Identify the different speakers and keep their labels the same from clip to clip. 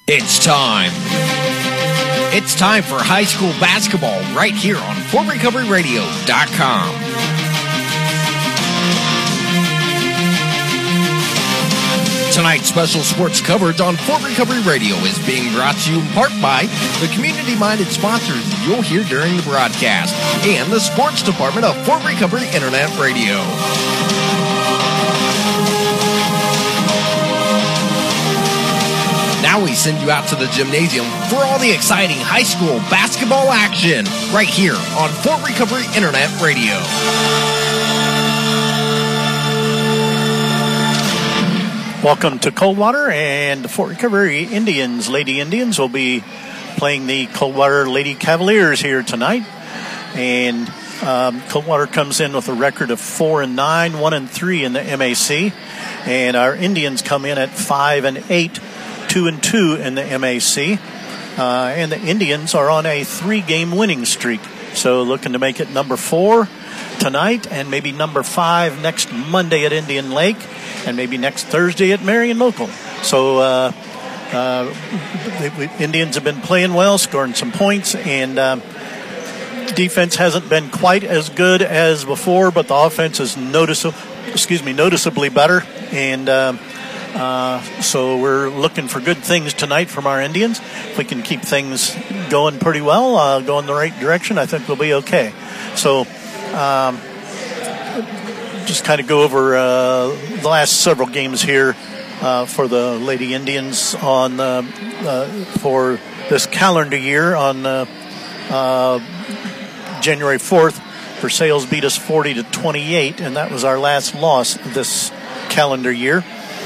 Speaker 1: It's time. It's time for high school basketball right here on FortRecoveryRadio.com. Tonight's special sports coverage on Fort Recovery Radio is being brought to you in part by the community-minded sponsors you'll hear during the broadcast and the sports department of Fort Recovery Internet Radio. Now we send you out to the gymnasium for all the exciting high school basketball action right here on Fort Recovery Internet Radio.
Speaker 2: Welcome to Coldwater, and the Fort Recovery Indians, Lady Indians, will be playing the Coldwater Lady Cavaliers here tonight. And Coldwater comes in with a record of 4-9, 1-3 in the MAC, and our Indians come in at 5-8, 2-2 in the MAC. And the Indians are on a 3-game winning streak, so looking to make it number 4 tonight, and maybe number 5 next Monday at Indian Lake, and maybe next Thursday at Marion Local. So the Indians have been playing well, scoring some points, and defense hasn't been quite as good as before, but the offense is noticeably better. And so we're looking for good things tonight from our Indians. If we can keep things going pretty well, go in the right direction, I think we'll be okay. So just kind of go over the last several games here for the Lady Indians on for this calendar year. On January 4th, Versailles beat us 40-28, and that was our last loss this calendar year.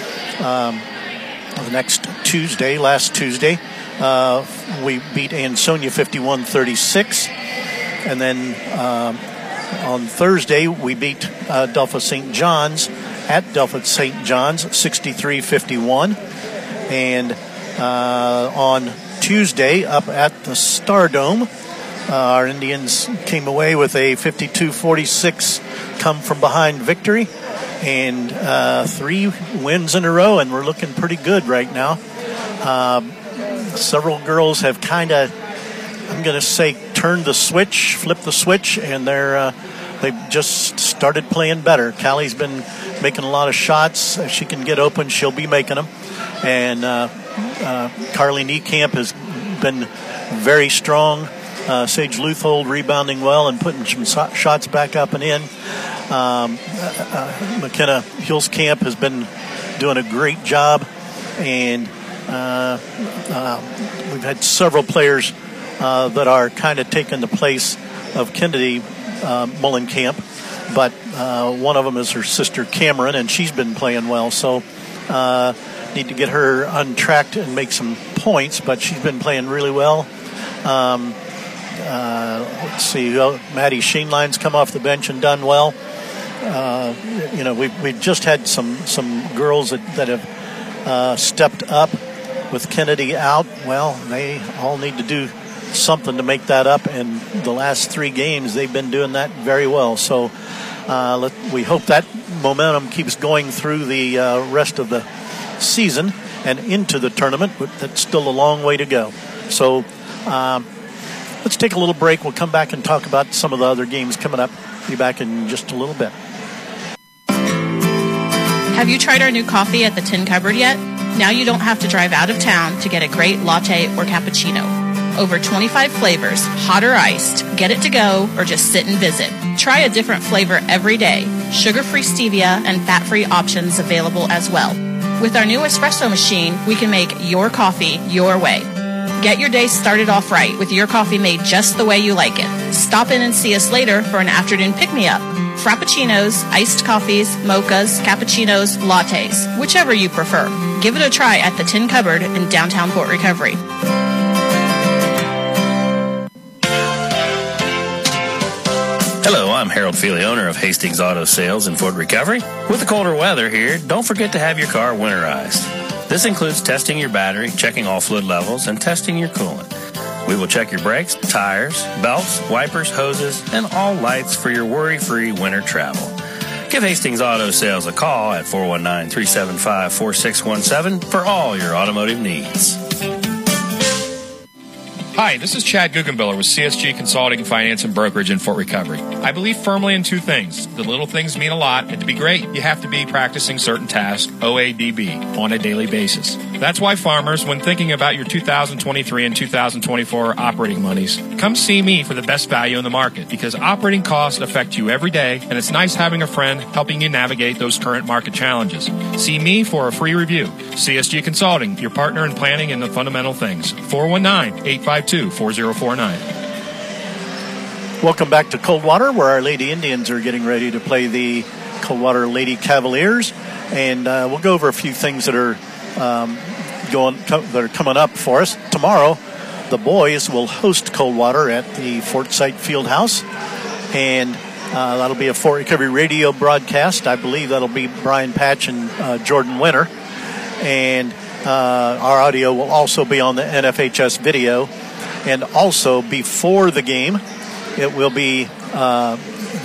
Speaker 2: Last Tuesday, we beat Ansonia 51-36, and then on Thursday, we beat Delphi St. John's at Delphi St. John's 63-51. And on Tuesday, up at the Stardome, our Indians came away with a 52-46 come-from-behind victory and 3 wins in a row, and we're looking pretty good right now. Several girls have kind of, I'm going to say, flipped the switch, and they've just started playing better. Callie's been making a lot of shots. If she can get open, she'll be making them. And Carly Niekamp has been very strong. Sage Luthold rebounding well and putting some shots back up and in. McKenna Hillscamp has been doing a great job. And we've had several players that are kind of taking the place of Kennedy Mullenkamp, but one of them is her sister Cameron, and she's been playing well. So need to get her untracked and make some points, but she's been playing really well. Let's see, Maddie Sheenline's come off the bench and done well. We've just had some girls that have stepped up with Kennedy out. Well, they all need to do something to make that up, and the last 3 games they've been doing that very well. So we hope that momentum keeps going through the rest of the season and into the tournament, but that's still a long way to go. So let's take a little break. We'll come back and talk about some of the other games coming up. Be back in just a little bit.
Speaker 3: Have you tried our new coffee at the Tin Cupboard yet? Now you don't have to drive out of town to get a great latte or cappuccino. Over 25 flavors, hot or iced. Get it to go or just sit and visit. Try a different flavor every day. Sugar-free stevia and fat-free options available as well. With our new espresso machine, we can make your coffee your way. Get your day started off right with your coffee made just the way you like it. Stop in and see us later for an afternoon pick-me-up. Frappuccinos, iced coffees, mochas, cappuccinos, lattes, whichever you prefer. Give it a try at the Tin Cupboard in downtown Fort Recovery.
Speaker 4: Hello, I'm Harold Feely, owner of Hastings Auto Sales in Fort Recovery. With the colder weather here, don't forget to have your car winterized. This includes testing your battery, checking all fluid levels, and testing your coolant. We will check your brakes, tires, belts, wipers, hoses, and all lights for your worry-free winter travel. Give Hastings Auto Sales a call at 419-375-4617 for all your automotive needs.
Speaker 5: Hi, this is Chad Guggenbiller with CSG Consulting, Finance, and Brokerage in Fort Recovery. I believe firmly in two things. The little things mean a lot, and to be great, you have to be practicing certain tasks, OADB, on a daily basis. That's why farmers, when thinking about your 2023 and 2024 operating monies, come see me for the best value in the market, because operating costs affect you every day, and it's nice having a friend helping you navigate those current market challenges. See me for a free review. CSG Consulting, your partner in planning and the fundamental things. 419-852-4049.
Speaker 2: Welcome back to Coldwater, where our Lady Indians are getting ready to play the Coldwater Lady Cavaliers, and we'll go over a few things that are coming up for us. Tomorrow, the boys will host Coldwater at the Fort Sight Fieldhouse, and that'll be a Fort Recovery radio broadcast. I believe that'll be Brian Patch and Jordan Winter, and our audio will also be on the NFHS video. And also, before the game, it will be the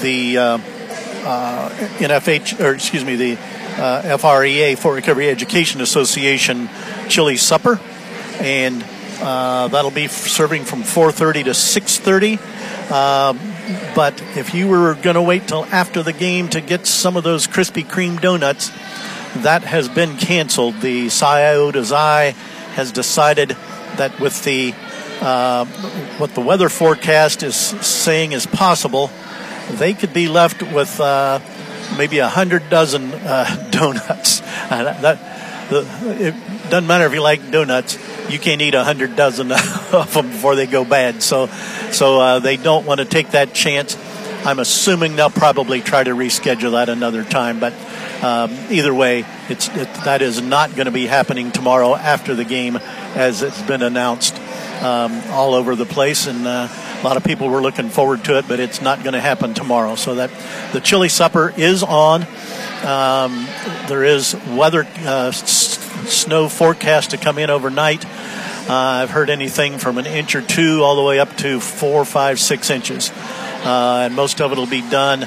Speaker 2: FREA, Fort Recovery Education Association chili supper, and that'll be serving from 4:30 to 6:30. But if you were going to wait till after the game to get some of those Krispy Kreme donuts, that has been canceled. The Scioto Xi has decided that with the what the weather forecast is saying is possible, they could be left with maybe 100 dozen donuts. It doesn't matter if you like donuts. You can't eat 100 dozen of them before they go bad. So they don't want to take that chance. I'm assuming they'll probably try to reschedule that another time. But either way, that is not going to be happening tomorrow after the game, as it's been announced all over the place, and a lot of people were looking forward to it, but it's not going to happen tomorrow. So that the chili supper is on. There is weather snow forecast to come in overnight. I've heard anything from an inch or two all the way up to 4, 5, 6 inches, and most of it will be done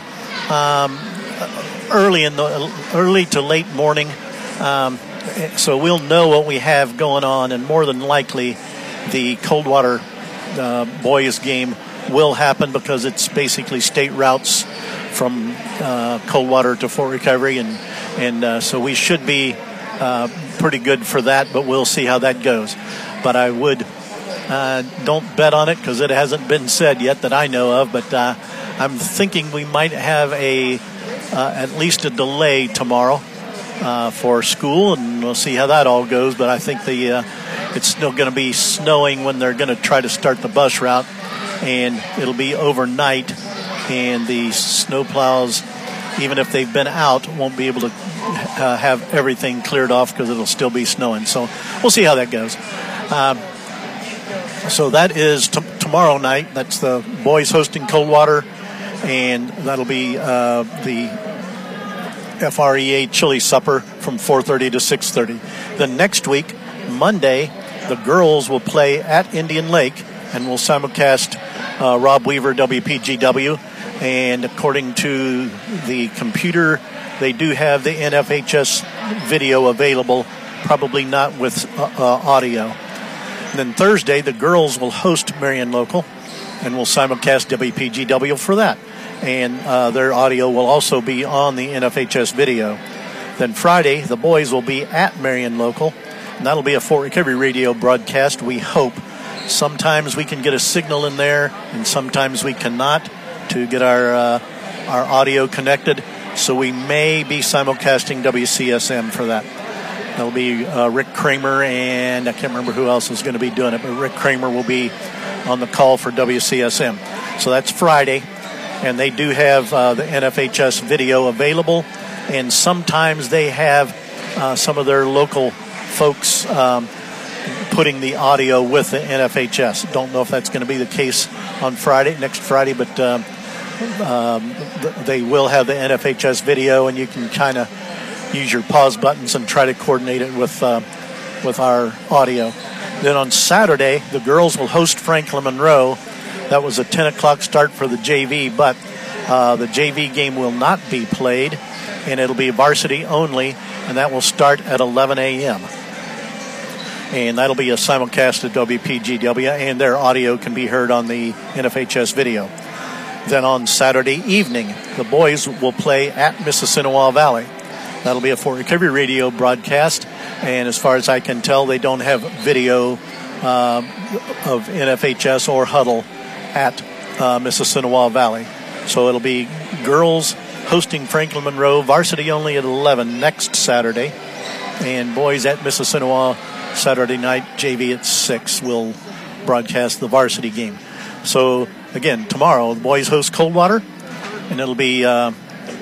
Speaker 2: early to late morning. So we'll know what we have going on, and more than likely the Coldwater boys game will happen, because it's basically state routes from Coldwater to Fort Recovery, and so we should be pretty good for that, but we'll see how that goes. But I would don't bet on it, because it hasn't been said yet that I know of, but I'm thinking we might have at least a delay tomorrow for school, and we'll see how that all goes. But I think it's still going to be snowing when they're going to try to start the bus route, and it'll be overnight, and the snowplows, even if they've been out, won't be able to have everything cleared off, because it'll still be snowing. So we'll see how that goes. So that is tomorrow night. That's the boys hosting Coldwater, and that'll be the FREA chili supper from 4:30 to 6:30. Then next week, Monday, the girls will play at Indian Lake, and we'll simulcast Rob Weaver, WPGW. And according to the computer, they do have the NFHS video available, probably not with audio. And then Thursday, the girls will host Marion Local, and we'll simulcast WPGW for that. And their audio will also be on the NFHS video. Then Friday, the boys will be at Marion Local, and that'll be a Fort Recovery radio broadcast, we hope. Sometimes we can get a signal in there, and sometimes we cannot to get our audio connected. So we may be simulcasting WCSM for that. That'll be Rick Kramer, and I can't remember who else is going to be doing it, but Rick Kramer will be on the call for WCSM. So that's Friday, and they do have the NFHS video available, and sometimes they have some of their local folks putting the audio with the NFHS. Don't know if that's going to be the case on next Friday, but they will have the NFHS video, and you can kind of use your pause buttons and try to coordinate it with our audio. Then on Saturday, the girls will host Franklin Monroe. That was a 10 o'clock start for the JV, but the JV game will not be played, and it'll be varsity only, and that will start at 11 a.m. and that'll be a simulcast at WPGW, and their audio can be heard on the NFHS video. Then on Saturday evening, the boys will play at Mississinewa Valley. That'll be a Fort Recovery Radio broadcast, and as far as I can tell, they don't have video of NFHS or Huddle at Mississinewa Valley. So it'll be girls hosting Franklin Monroe, varsity only at 11 next Saturday, and boys at Mississinewa Saturday night, JV at 6 will broadcast the varsity game. So again, tomorrow the boys host Coldwater, and it'll be the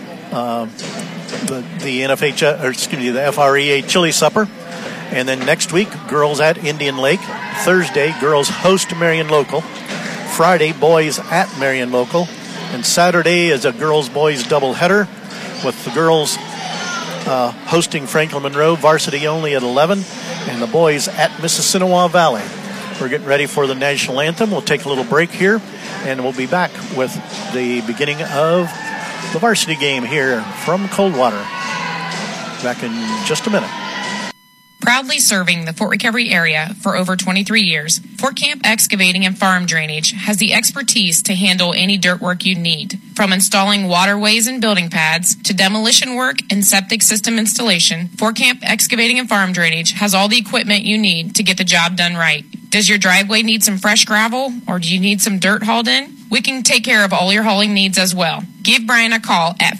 Speaker 2: NFHS, or excuse me, the FREA chili supper. And then next week, girls at Indian Lake. Thursday, girls host Marion Local. Friday, boys at Marion Local. And Saturday is a girls-boys doubleheader with the girls hosting Franklin Monroe, varsity only at 11, and the boys at Mississinewa Valley. We're getting ready for the national anthem. We'll take a little break here, and we'll be back with the beginning of the varsity game here from Coldwater. Back in just a minute.
Speaker 6: Proudly serving the Fort Recovery area for over 23 years, Fort Camp Excavating and Farm Drainage has the expertise to handle any dirt work you need. From installing waterways and building pads to demolition work and septic system installation, Fort Camp Excavating and Farm Drainage has all the equipment you need to get the job done right. Does your driveway need some fresh gravel, or do you need some dirt hauled in? We can take care of all your hauling needs as well. Give Brian a call at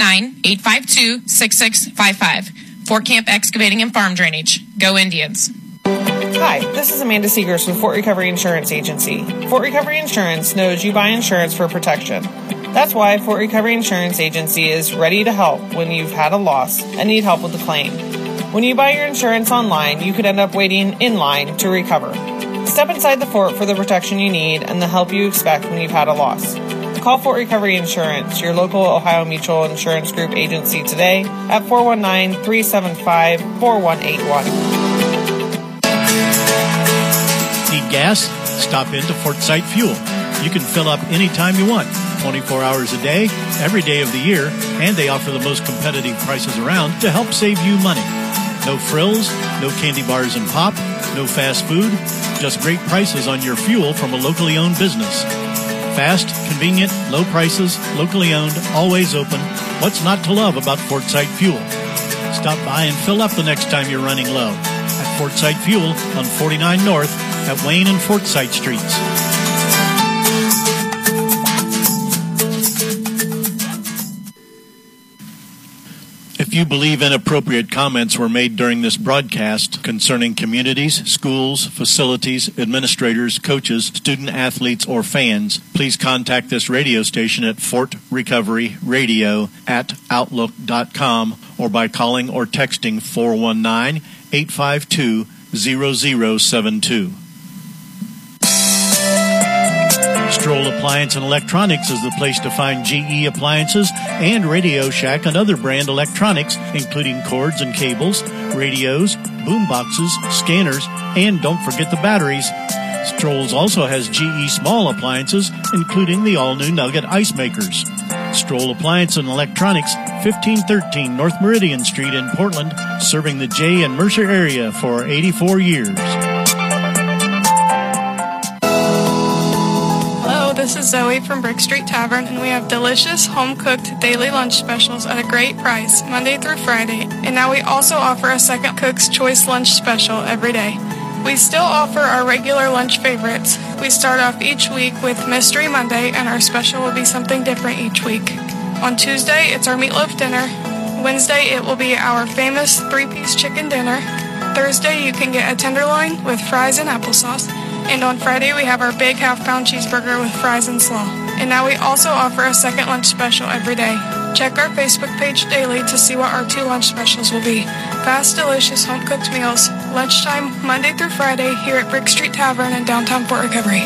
Speaker 6: 419-852-6655. Fort Camp Excavating and Farm Drainage. Go Indians.
Speaker 7: Hi, this is Amanda Seegers with Fort Recovery Insurance Agency. Fort Recovery Insurance knows you buy insurance for protection. That's why Fort Recovery Insurance Agency is ready to help when you've had a loss and need help with the claim. When you buy your insurance online, you could end up waiting in line to recover. Step inside the fort for the protection you need and the help you expect when you've had a loss. Call Fort Recovery Insurance, your local Ohio Mutual Insurance Group agency today at 419-375-4181.
Speaker 2: Need gas? Stop into Fort Site Fuel. You can fill up anytime you want, 24 hours a day, every day of the year, and they offer the most competitive prices around to help save you money. No frills, no candy bars and pop, no fast food, just great prices on your fuel from a locally owned business. Fast, convenient, low prices, locally owned, always open. What's not to love about Fort Site Fuel? Stop by and fill up the next time you're running low at Fort Site Fuel on 49 North at Wayne and Fort Site Streets. If you believe inappropriate comments were made during this broadcast concerning communities, schools, facilities, administrators, coaches, student athletes, or fans, please contact this radio station at fortrecoveryradio@outlook.com or by calling or texting 419-852-0072. Stroll Appliance and Electronics is the place to find GE appliances and Radio Shack and other brand electronics, including cords and cables, radios, boom boxes, scanners, and don't forget the batteries. Stroll's also has GE small appliances, including the all-new Nugget ice makers. Stroll Appliance and Electronics, 1513 North Meridian Street in Portland, serving the Jay and Mercer area for 84 years.
Speaker 8: This is Zoe from Brick Street Tavern, and we have delicious home-cooked daily lunch specials at a great price, Monday through Friday. And now we also offer a second Cook's Choice lunch special every day. We still offer our regular lunch favorites. We start off each week with Mystery Monday, and our special will be something different each week. On Tuesday, it's our meatloaf dinner. Wednesday, it will be our famous 3-piece chicken dinner. Thursday, you can get a tenderloin with fries and applesauce. And on Friday, we have our big half-pound cheeseburger with fries and slaw. And now we also offer a second lunch special every day. Check our Facebook page daily to see what our 2 lunch specials will be. Fast, delicious, home-cooked meals. Lunchtime, Monday through Friday, here at Brick Street Tavern in downtown Fort Recovery.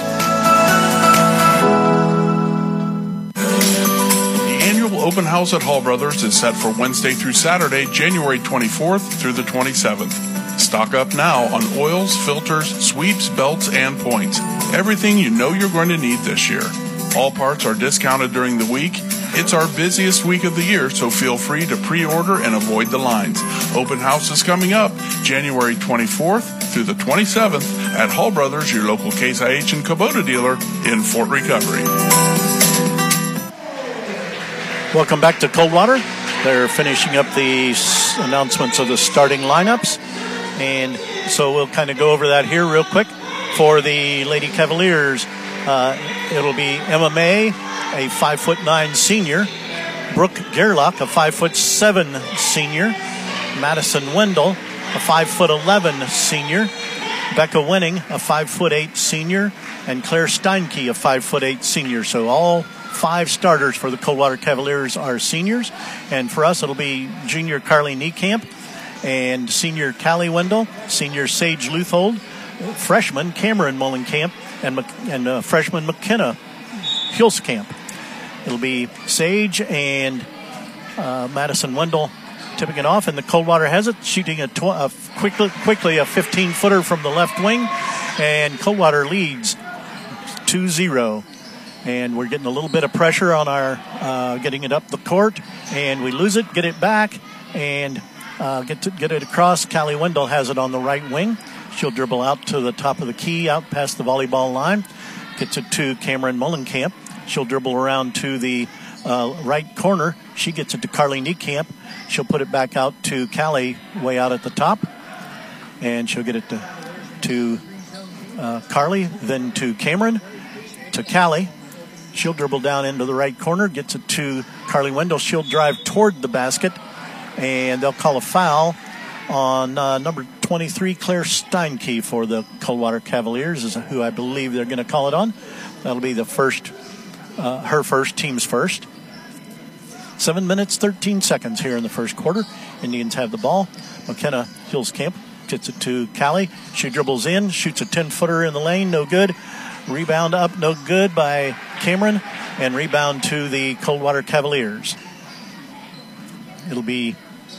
Speaker 9: The annual open house at Hall Brothers is set for Wednesday through Saturday, January 24th through the 27th. Stock up now on oils, filters, sweeps, belts, and points. Everything you know you're going to need this year. All parts are discounted during the week. It's our busiest week of the year, so feel free to pre-order and avoid the lines. Open house is coming up January 24th through the 27th at Hall Brothers, your local Case IH and Kubota dealer in Fort Recovery.
Speaker 2: Welcome back to Coldwater. They're finishing up the announcements of the starting lineups. And so we'll kind of go over that here real quick. For the Lady Cavaliers, it'll be Emma May, a 5'9" senior. Brooke Gerlach, a 5'7" senior. Madison Wendell, a 5'11" senior. Becca Winning, a 5'8" senior. And Claire Steinke, a 5'8" senior. So all 5 starters for the Coldwater Cavaliers are seniors. And for us, it'll be junior Carly Niekamp and senior Callie Wendell, senior Sage Luthold, freshman Cameron Mullenkamp, and freshman McKenna Hulskamp. It'll be Sage and Madison Wendell tipping it off, and the Coldwater has it, shooting quickly a 15-footer from the left wing, and Coldwater leads 2-0. And we're getting a little bit of pressure on our getting it up the court, and we lose it, get it back, and get it across. Callie Wendell has it on the right wing. She'll dribble out to the top of the key, out past the volleyball line. Gets it to Cameron Mullenkamp. She'll dribble around to the right corner. She gets it to Carly Niekamp. She'll put it back out to Callie way out at the top. And she'll get it to Carly, then to Cameron, to Callie. She'll dribble down into the right corner, gets it to Carly Wendell. She'll drive toward the basket, and they'll call a foul on number 23, Claire Steinke, for the Coldwater Cavaliers, is who I believe they're going to call it on. That'll be the first, her first, team's first. 7 minutes, 13 seconds here in the first quarter. Indians have the ball. McKenna Hulskamp gets it to Callie. She dribbles in, shoots a 10-footer in the lane, no good. Rebound up, no good by Cameron, and rebound to the Coldwater Cavaliers. It'll be,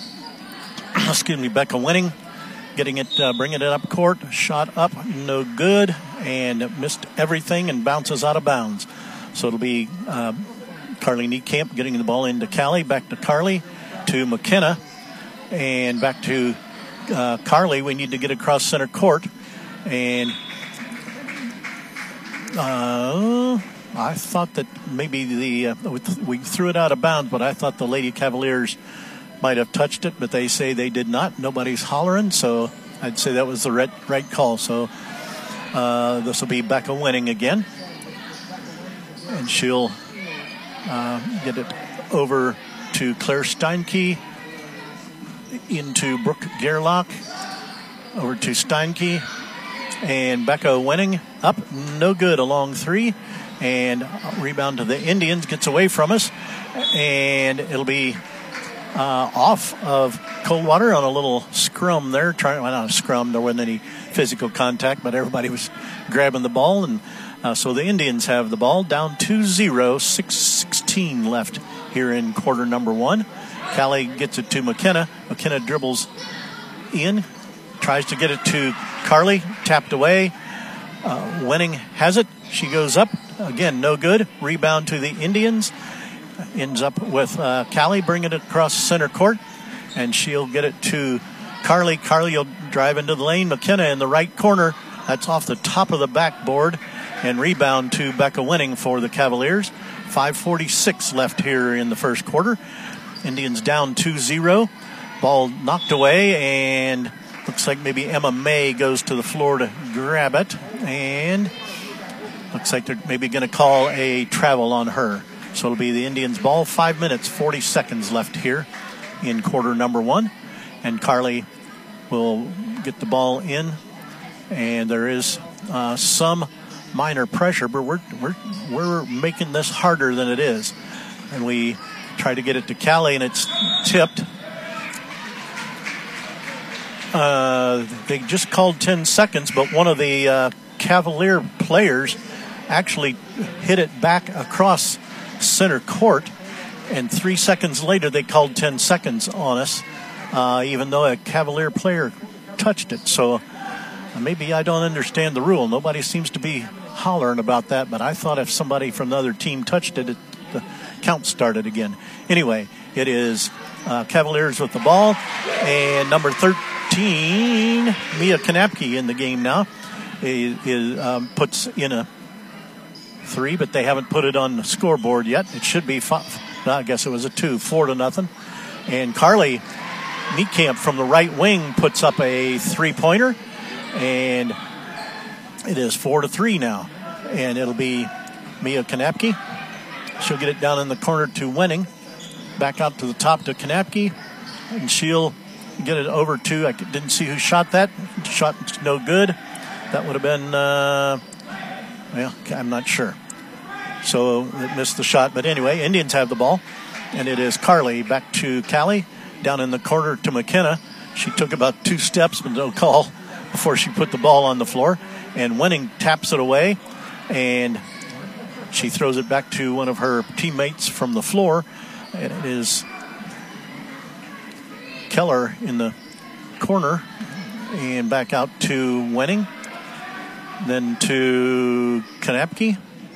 Speaker 2: Becca Winning, getting it, bringing it up court, shot up, no good, and missed everything and bounces out of bounds. So it'll be Carly Niekamp getting the ball into Callie, back to Carly, to McKenna, and back to Carly. We need to get across center court, and I thought that maybe we threw it out of bounds, but I thought the Lady Cavaliers might have touched it, but they say they did not. Nobody's hollering, so I'd say that was the right call. So this will be Becca Winning again, and she'll get it over to Claire Steinke, into Brooke Gerlach, over to Steinke, and Becca Winning up, no good, along 3, and rebound to the Indians, gets away from us, and it'll be off of Coldwater on a little scrum there. Not a scrum, there wasn't any physical contact, but everybody was grabbing the ball, and so the Indians have the ball, down 2-0, 6:16 left here in quarter number 1. Callie gets it to McKenna. McKenna dribbles in, tries to get it to Carly, tapped away. Winning has it. She goes up. Again, no good. Rebound to the Indians. Ends up with Callie bringing it across center court, and she'll get it to Carly. Carly will drive into the lane. McKenna in the right corner. That's off the top of the backboard, and rebound to Becca Winning for the Cavaliers. 5:46 left here in the first quarter. Indians down 2-0. Ball knocked away, and looks like maybe Emma May goes to the floor to grab it, and looks like they're maybe going to call a travel on her. So it'll be the Indians' ball. 5 minutes, 40 seconds left here in quarter number 1. And Carly will get the ball in. And there is some minor pressure, but we're making this harder than it is. And we try to get it to Callie, and it's tipped. They just called 10 seconds, but one of the Cavalier players actually hit it back across center court, and 3 seconds later they called 10 seconds on us, even though a Cavalier player touched it. So maybe I don't understand the rule. Nobody seems to be hollering about that, but I thought if somebody from the other team touched it, the count started again. Anyway, it is Cavaliers with the ball, and number 13, Mia Kanapke in the game now. Puts in a 3, but they haven't put it on the scoreboard yet. It should be 5. No, I guess it was a 2, 4-0. And Carly Meatcamp from the right wing puts up a 3-pointer, and it is 4-3 now. And it'll be Mia Kanapke. She'll get it down in the corner to Wenning. Back out to the top to Kanapke, and she'll get it over to, I didn't see who shot that. Shot no good. That would have been, well, I'm not sure. So it missed the shot. But anyway, Indians have the ball, and it is Carly back to Callie, down in the corner to McKenna. She took about 2 steps, but no call before she put the ball on the floor. And Wenning taps it away, and she throws it back to one of her teammates from the floor. And it is Keller in the corner, and back out to Wenning. Then to Kanapke.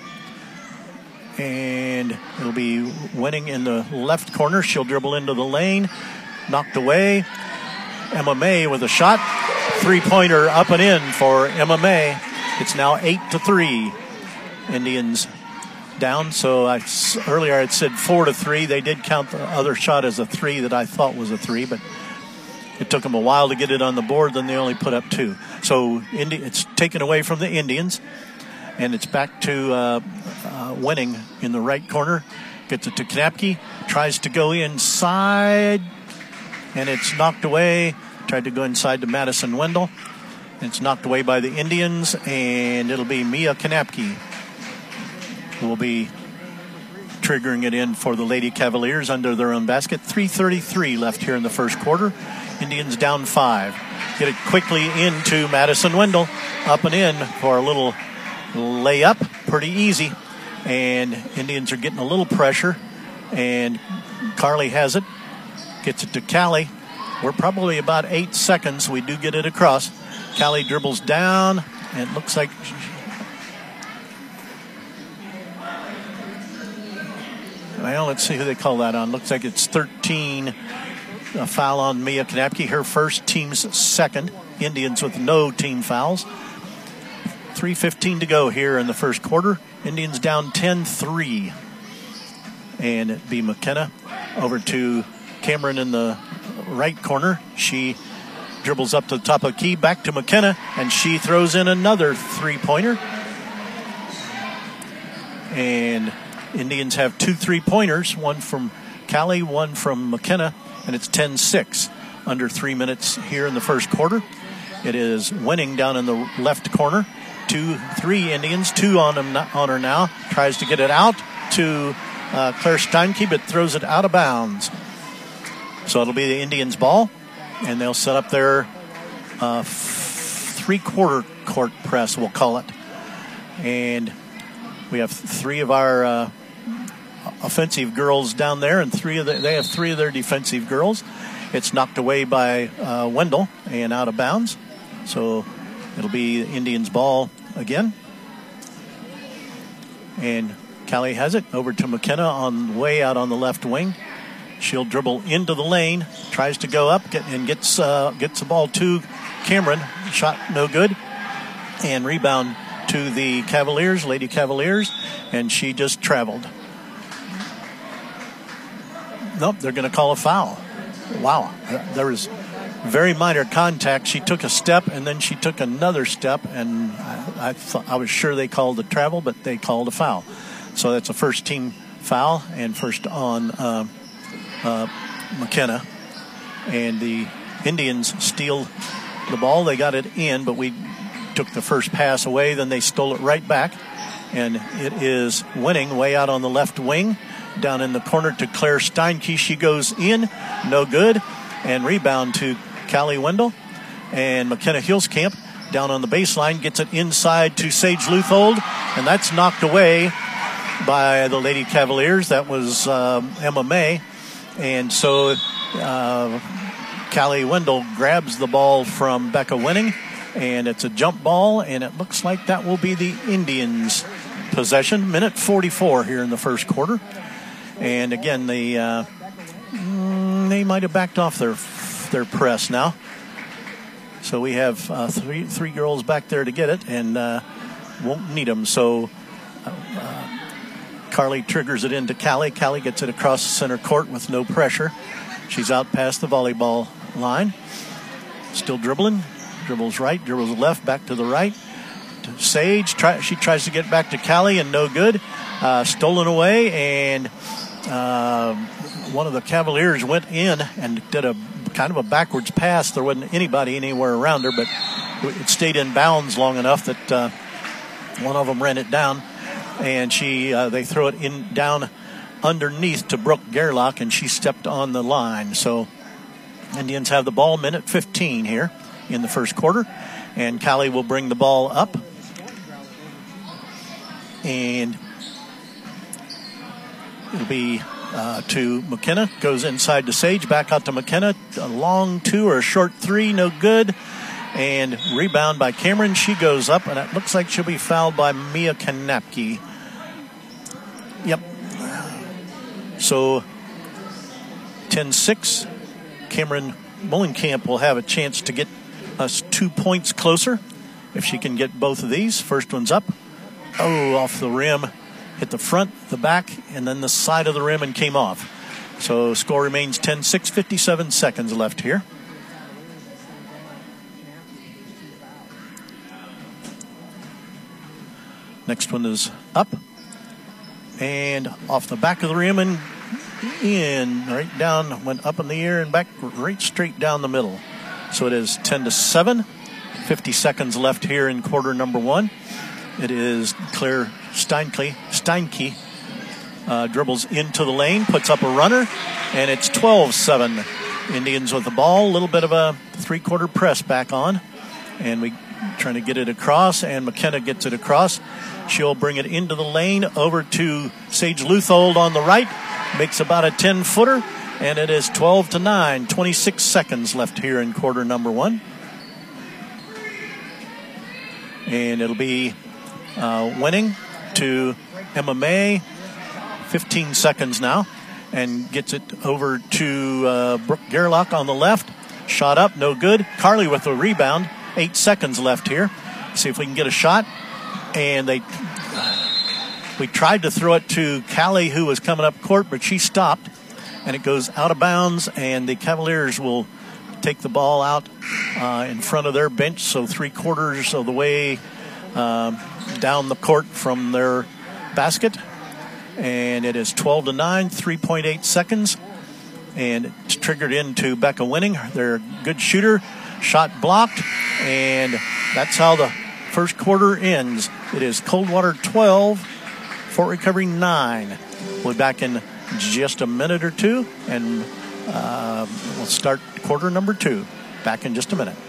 Speaker 2: And it'll be Wenning in the left corner. She'll dribble into the lane. Knocked away. Emma May with a shot. 3-pointer up and in for Emma May. It's now 8-3. Indians down. So earlier I said 4-3. They did count the other shot as a 3 that I thought was a 3, but it took them a while to get it on the board. Then they only put up 2. So it's taken away from the Indians, and it's back to Wenning in the right corner. Gets it to Kanapke. Tries to go inside, and it's knocked away. Tried to go inside to Madison Wendell. It's knocked away by the Indians, and it'll be Mia Kanapke who will be triggering it in for the Lady Cavaliers under their own basket. 3:33 left here in the first quarter. Indians down 5. Get it quickly into Madison Wendell. Up and in for a little layup. Pretty easy. And Indians are getting a little pressure. And Carly has it. Gets it to Callie. We're probably about 8 seconds. We do get it across. Callie dribbles down. And it looks like... Well, let's see who they call that on. Looks like it's 13. A foul on Mia Kanapke, her first, team's second. Indians with no team fouls. 3:15 to go here in the first quarter. Indians down 10-3. And it'd be McKenna over to Cameron in the right corner. She dribbles up to the top of the key, back to McKenna, and she throws in another 3-pointer. And Indians have 2 3-pointers, one from Callie, one from McKenna, and it's 10-6 under 3 minutes here in the first quarter. It is Wenning down in the left corner. 2-3 Indians, 2 on her now. Tries to get it out to Claire Steinke, but throws it out of bounds. So it'll be the Indians' ball, and they'll set up their 3-quarter court press, we'll call it. And we have 3 of our offensive girls down there, and they have 3 of their defensive girls. It's knocked away by Wendell and out of bounds. So it'll be the Indians' ball again. And Callie has it over to McKenna on way out on the left wing. She'll dribble into the lane, tries to go up and gets the ball to Cameron. Shot no good. And rebound to the Cavaliers, Lady Cavaliers, and she just traveled. Nope, they're going to call a foul. Wow, there was very minor contact. She took a step, and then she took another step, and I was sure they called the travel, but they called a foul. So that's a first team foul, and first on McKenna. And the Indians steal the ball. They got it in, but we took the first pass away, then they stole it right back. And it is Wenning way out on the left wing. Down in the corner to Claire Steinke. She goes in. No good. And rebound to Callie Wendell. And McKenna Hillscamp down on the baseline gets it inside to Sage Luthold. And that's knocked away by the Lady Cavaliers. That was Emma May. And so Callie Wendell grabs the ball from Becca Wenning. And it's a jump ball. And it looks like that will be the Indians' possession. Minute 44 here in the first quarter. And again, they might have backed off their press now. So we have three girls back there to get it, and won't need them. So Carly triggers it into Callie. Callie gets it across the center court with no pressure. She's out past the volleyball line. Still dribbling. Dribbles right, dribbles left, back to the right. To Sage. She tries to get back to Callie, and no good. Stolen away, and one of the Cavaliers went in and did a kind of a backwards pass. There wasn't anybody anywhere around her, but it stayed in bounds long enough that one of them ran it down, and they throw it down underneath to Brooke Gerlach, and she stepped on the line. So Indians have the ball, minute 15 here in the first quarter, and Callie will bring the ball up, and it'll be to McKenna. Goes inside to Sage, back out to McKenna. A long two or a short three, no good. And rebound by Cameron. She goes up, and it looks like she'll be fouled by Mia Kanapke. Yep. So 10-6. Cameron Mullenkamp will have a chance to get us 2 points closer if she can get both of these. First one's up. Oh, off the rim. Hit the front, the back, and then the side of the rim and came off. So score remains 10-6, 57 seconds left here. Next one is up. And off the back of the rim and in, right down, went up in the air and back right straight down the middle. So it is 10-7, 50 seconds left here in quarter number one. It is Claire Steinke dribbles into the lane, puts up a runner, and it's 12-7. Indians with the ball, a little bit of a three-quarter press back on, and we trying to get it across, and McKenna gets it across. She'll bring it into the lane over to Sage Luthold on the right, makes about a 10-footer, and it is 12-9, 26 seconds left here in quarter number one. And it'll be winning to Emma May, 15 seconds now, and gets it over to Brooke Gerlach on the left. Shot up, no good. Carly with the rebound, 8 seconds left here. See if we can get a shot. And we tried to throw it to Callie, who was coming up court, but she stopped, and it goes out of bounds, and the Cavaliers will take the ball out in front of their bench, so 3/4 of the way down the court from their basket. And it is 12-9, 3.8 seconds. And it's triggered into Becca Winning. They're a good shooter. Shot blocked. And that's how the first quarter ends. It is Coldwater 12, Fort Recovery 9. We'll be back in just a minute or two. And we'll start quarter number 2. Back in just a minute.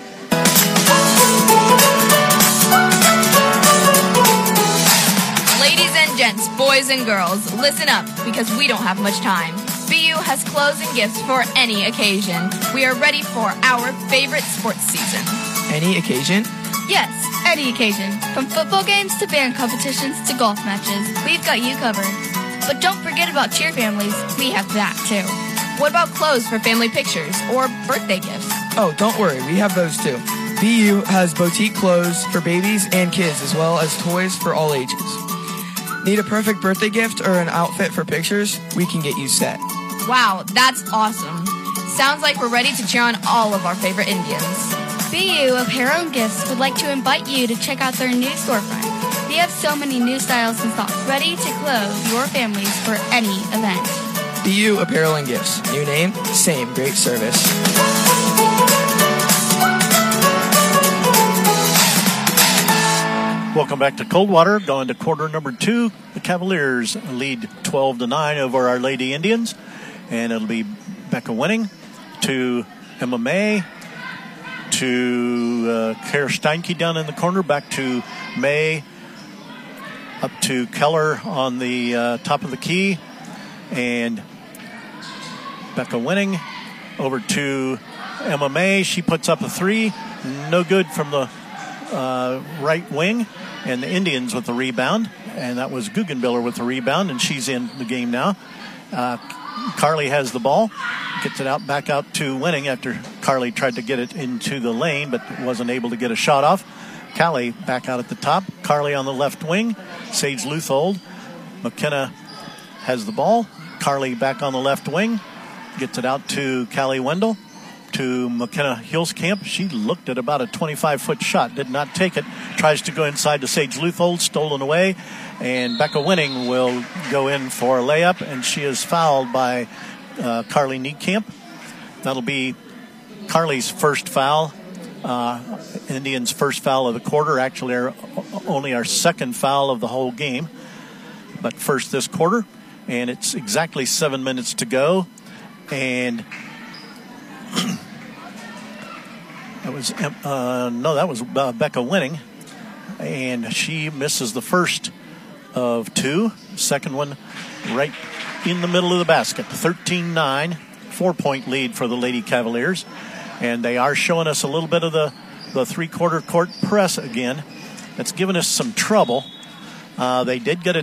Speaker 10: Ladies and gents, boys and girls, listen up, because we don't have much time. BU has clothes and gifts for any occasion. We are ready for our favorite sports season.
Speaker 11: Any occasion?
Speaker 12: Yes, any occasion. From football games to band competitions to golf matches, we've got you covered. But don't forget about cheer families. We have that too.
Speaker 10: What about clothes for family pictures or birthday gifts?
Speaker 11: Oh, don't worry, we have those too. BU has boutique clothes for babies and kids, as well as toys for all ages. Need a perfect birthday gift or an outfit for pictures? We can get you set.
Speaker 10: Wow, that's awesome. Sounds like we're ready to cheer on all of our favorite Indians.
Speaker 12: BU Apparel and Gifts would like to invite you to check out their new storefront. They have so many new styles and thoughts ready to clothe your families for any event.
Speaker 11: BU Apparel and Gifts. New name, same great service.
Speaker 2: Welcome back to Coldwater. Going to quarter number 2. The Cavaliers lead 12-9 over our Lady Indians. And it'll be Becca Winning to Emma May to Claire Steinke down in the corner. Back to May. Up to Keller on the top of the key. And Becca Winning over to Emma May. She puts up a 3. No good from the right wing. And the Indians with the rebound. And that was Guggenbiller with the rebound. And she's in the game now. Carly has the ball. Gets it out back out to Winning after Carly tried to get it into the lane, but wasn't able to get a shot off. Callie back out at the top. Carly on the left wing. Sage Luthold. McKenna has the ball. Carly back on the left wing. Gets it out to Callie Wendell. To McKenna Hilskamp. She looked at about a 25-foot shot. Did not take it. Tries to go inside to Sage Luthold. Stolen away. And Becca Winning will go in for a layup. And she is fouled by Carly Niekamp. That'll be Carly's first foul. Indians' first foul of the quarter. Actually, only our second foul of the whole game. But first this quarter. And it's exactly 7 minutes to go. And that was Becca Winning. And she misses the first of two. Second one right in the middle of the basket. 13-9. 4-point lead for the Lady Cavaliers. And they are showing us a little bit of the three-quarter court press again. That's given us some trouble. They did get a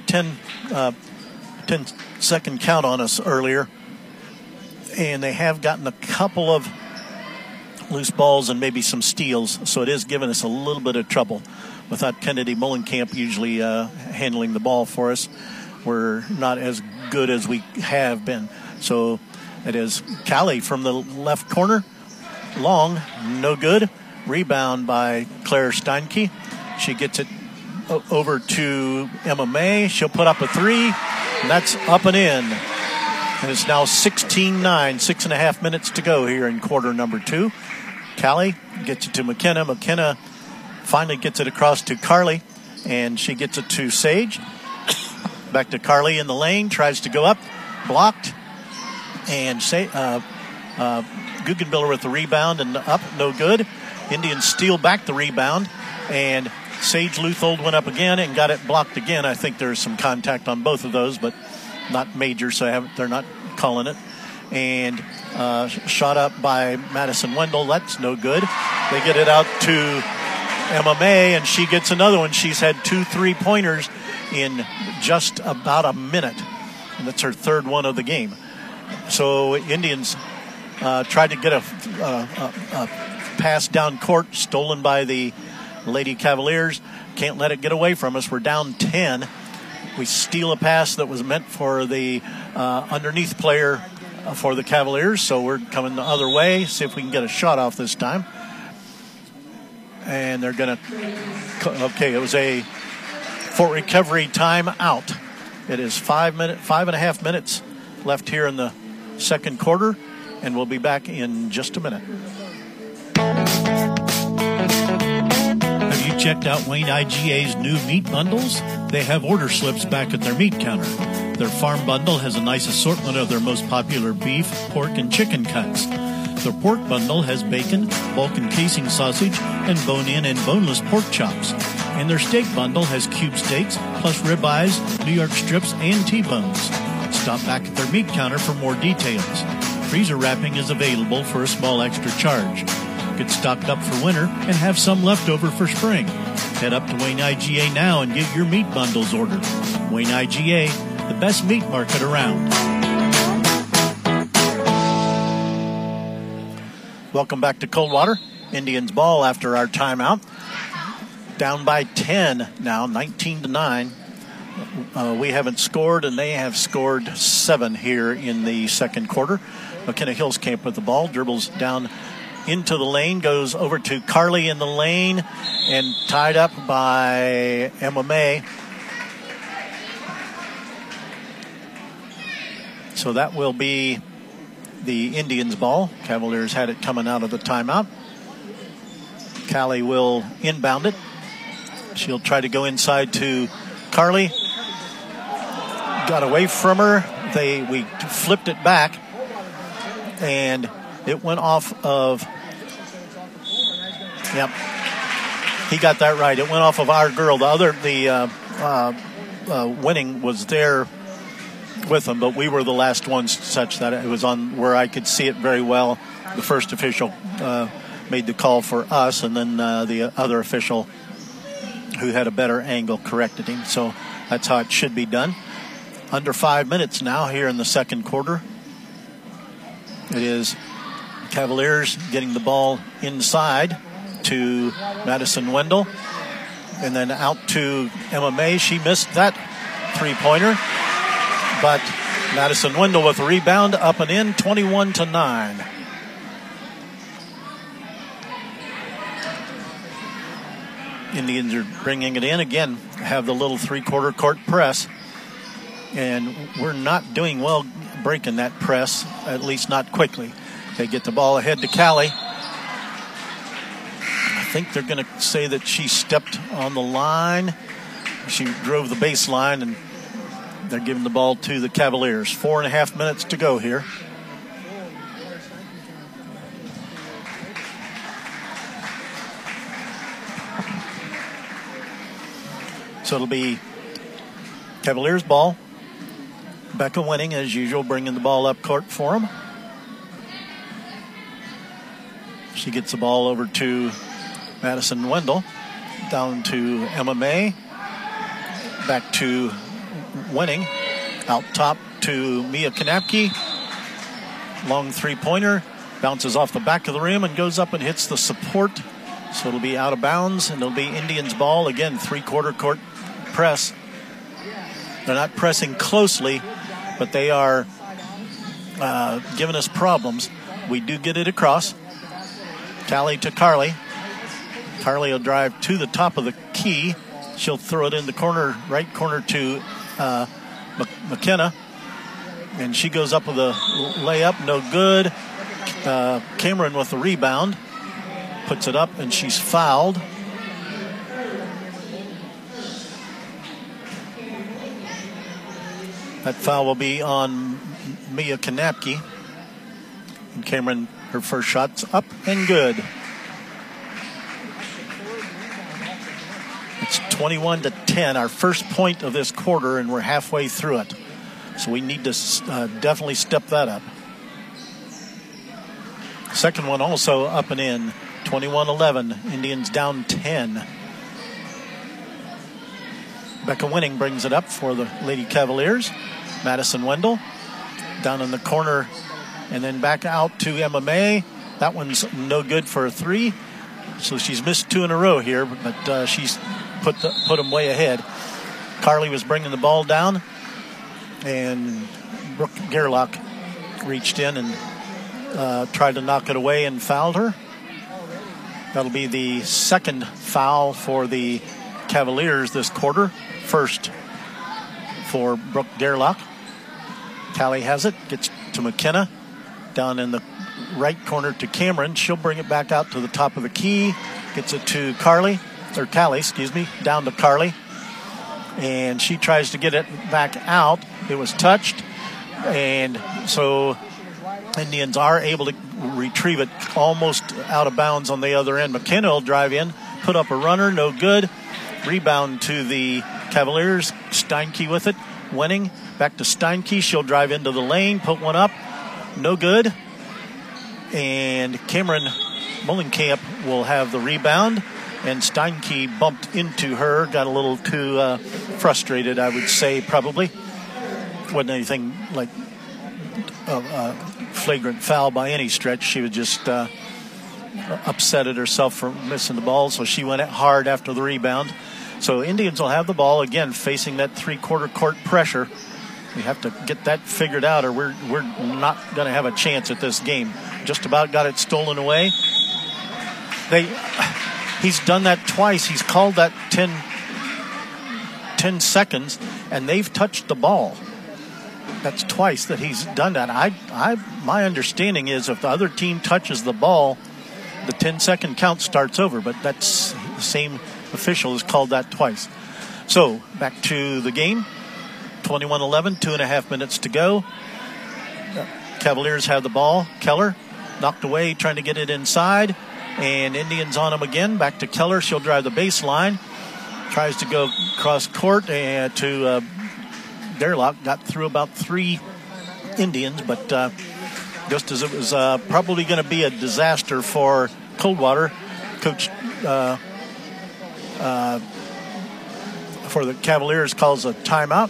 Speaker 2: 10-second count on us earlier. And they have gotten a couple of loose balls and maybe some steals. So it is giving us a little bit of trouble. Without Kennedy Mullenkamp usually handling the ball for us, we're not as good as we have been. So it is Callie from the left corner. Long, no good. Rebound by Claire Steinke. She gets it over to Emma May. She'll put up a three, and that's up and in. And it's now 16-9, 6.5 minutes to go here in quarter number two. Callie gets it to McKenna. McKenna finally gets it across to Carly, and she gets it to Sage. Back to Carly in the lane, tries to go up, blocked, and Guggenbiller with the rebound and up, no good. Indians steal back the rebound, and Sage Luthold went up again and got it blocked again. I think there's some contact on both of those, but not major, so they're not calling it. And shot up by Madison Wendell. That's no good. They get it out to Emma May, and she gets another one. She's had 2 3-pointers in just about a minute, and that's her third one of the game. So Indians tried to get a pass down court, stolen by the Lady Cavaliers. Can't let it get away from us. We're down 10. We steal a pass that was meant for the underneath player for the Cavaliers, so we're coming the other way. See if we can get a shot off this time. And they're going to... Okay, it was a Fort Recovery timeout. It is 5.5 minutes left here in the second quarter, and we'll be back in just a minute. Have you checked out Wayne IGA's new meat bundles? They have order slips back at their meat counter. Their farm bundle has a nice assortment of their most popular beef, pork, and chicken cuts. Their pork bundle has bacon, bulk and casing sausage, and bone-in and boneless pork chops. And their steak bundle has cube steaks, plus ribeyes, New York strips, and T-bones. Stop back at their meat counter for more details. Freezer wrapping is available for a small extra charge. Get stocked up for winter and have some left over for spring. Head up to Wayne IGA now and get your meat bundles ordered. Wayne IGA, the best meat market around. Welcome back to Coldwater. Indians ball after our timeout. Down by 10 now, 19-9. We haven't scored, and they have scored 7 here in the second quarter. McKenna Hilskamp with the ball, dribbles down into the lane, goes over to Carly in the lane, and tied up by Emma May. So that will be the Indians' ball. Cavaliers had it coming out of the timeout. Callie will inbound it. She'll try to go inside to Carly. Got away from her. We flipped it back, and it went off of... Yep. He got that right. It went off of our girl. The Winning was there with them, but we were the last ones such that it was on where I could see it very well. The first official made the call for us, and then the other official who had a better angle corrected him. So that's how it should be done. Under 5 minutes now here in the second quarter. It is Cavaliers getting the ball inside to Madison Wendell. And then out to Emma May. She missed that three-pointer. But Madison Wendell with a rebound, up and in, 21-9. Indians are bringing it in. Again, have the little three-quarter court press. And we're not doing well breaking that press, at least not quickly. They get the ball ahead to Callie. I think they're going to say that she stepped on the line. She drove the baseline, and they're giving the ball to the Cavaliers. 4.5 minutes to go here. So it'll be Cavaliers ball. Becca Winning, as usual, bringing the ball up court for them. She gets the ball over to Madison Wendell. Down to Emma May. Back to Winning. Out top to Mia Kanapke. Long three-pointer. Bounces off the back of the rim and goes up and hits the support. So it'll be out of bounds, and it'll be Indians ball. Again, three-quarter court press. They're not pressing closely, but they are giving us problems. We do get it across. Callie to Carly. Carly will drive to the top of the key. She'll throw it in the corner, right corner to McKenna. And she goes up with a layup, no good. Cameron with the rebound. Puts it up, and she's fouled. That foul will be on Mia Kanapke. And Cameron, her first shot's up and good. It's 21-10, our first point of this quarter, and we're halfway through it. So we need to definitely step that up. Second one also up and in. 21-11. Indians down 10. Becca Winning brings it up for the Lady Cavaliers. Madison Wendell down in the corner and then back out to Emma May. That one's no good for a three. So she's missed two in a row here, but she's put them way ahead. Carly was bringing the ball down, and Brooke Gerlach reached in and tried to knock it away and fouled her. That'll be the second foul for the Cavaliers this quarter. First for Brooke Gerlach. Callie has it, gets to McKenna. Down in the right corner to Cameron. She'll bring it back out to the top of the key. Gets it to Callie, down to Carly. And she tries to get it back out. It was touched. And so Indians are able to retrieve it almost out of bounds on the other end. McKenna will drive in, put up a runner, no good. Rebound to the Cavaliers. Steinke with it, Winning. Back to Steinke. She'll drive into the lane, put one up, no good. And Cameron Mullenkamp will have the rebound. And Steinke bumped into her, got a little too frustrated, I would say, probably. Wasn't anything like a flagrant foul by any stretch. She was just upset at herself for missing the ball, so she went hard after the rebound. So Indians will have the ball again, facing that three-quarter court pressure. We have to get that figured out, or we're not going to have a chance at this game. Just about got it stolen away. He's done that twice. He's called that 10 seconds, and they've touched the ball. That's twice that he's done that. My understanding is if the other team touches the ball, the 10-second count starts over, but that's the same official has called that twice. So back to the game. 21-11, 2.5 minutes to go. Cavaliers have the ball. Keller knocked away, trying to get it inside. And Indians on him again. Back to Keller. She'll drive the baseline. Tries to go cross court and to Gerlach. Got through about 3 Indians, but just as it was probably going to be a disaster for Coldwater, Coach for the Cavaliers calls a timeout.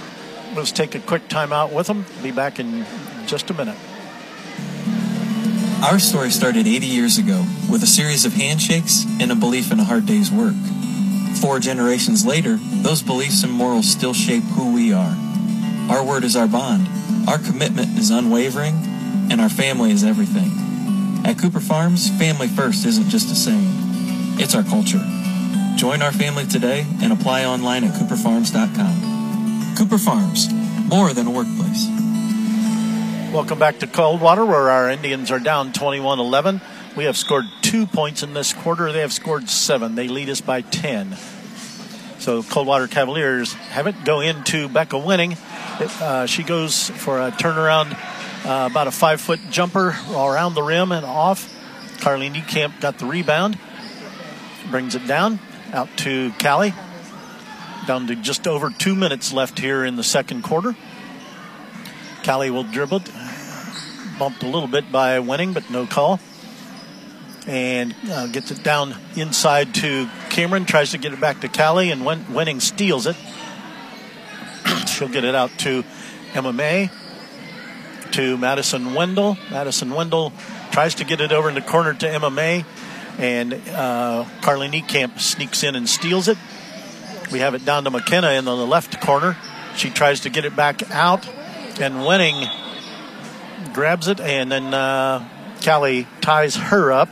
Speaker 2: Let's take a quick timeout with them. Be back in just a minute.
Speaker 13: Our story started 80 years ago with a series of handshakes and a belief in a hard day's work. 4 generations later, those beliefs and morals still shape who we are. Our word is our bond. Our commitment is unwavering, and our family is everything. At Cooper Farms, family first isn't just a saying. It's our culture. Join our family today and apply online at cooperfarms.com. Cooper Farms, more than a workplace.
Speaker 2: Welcome back to Coldwater, where our Indians are down 21-11. We have scored 2 points in this quarter. They have scored 7. They lead us by 10. So Coldwater Cavaliers have it. Go into Becca Winning. She goes for a turnaround, about a 5-foot jumper around the rim and off. Carly Niekamp got the rebound. Brings it down, out to Callie. Down to just over 2 minutes left here in the second quarter. Callie will dribble it. Bumped a little bit by Winning, but no call. And gets it down inside to Cameron. Tries to get it back to Callie, and Winning steals it. She'll get it out to Emma May. To Madison Wendell. Madison Wendell tries to get it over in the corner to Emma May. And Carly Niekamp sneaks in and steals it. We have it down to McKenna in the left corner. She tries to get it back out. And Winning grabs it, and then Callie ties her up.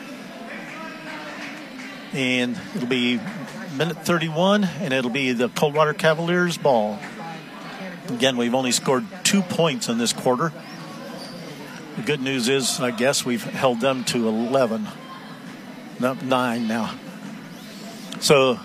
Speaker 2: And it'll be minute 31, and it'll be the Coldwater Cavaliers ball. Again, we've only scored 2 points in this quarter. The good news is, I guess, we've held them to 11. No, 9 now. So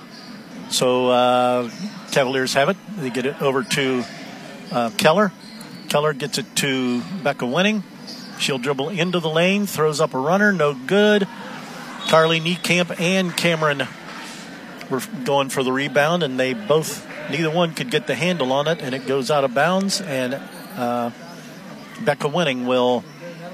Speaker 2: Cavaliers have it. They get it over to Keller. Keller gets it to Becca Winning. She'll dribble into the lane, throws up a runner, no good. Carly Niekamp and Cameron were going for the rebound, and neither one could get the handle on it, and it goes out of bounds, and Becca Winning will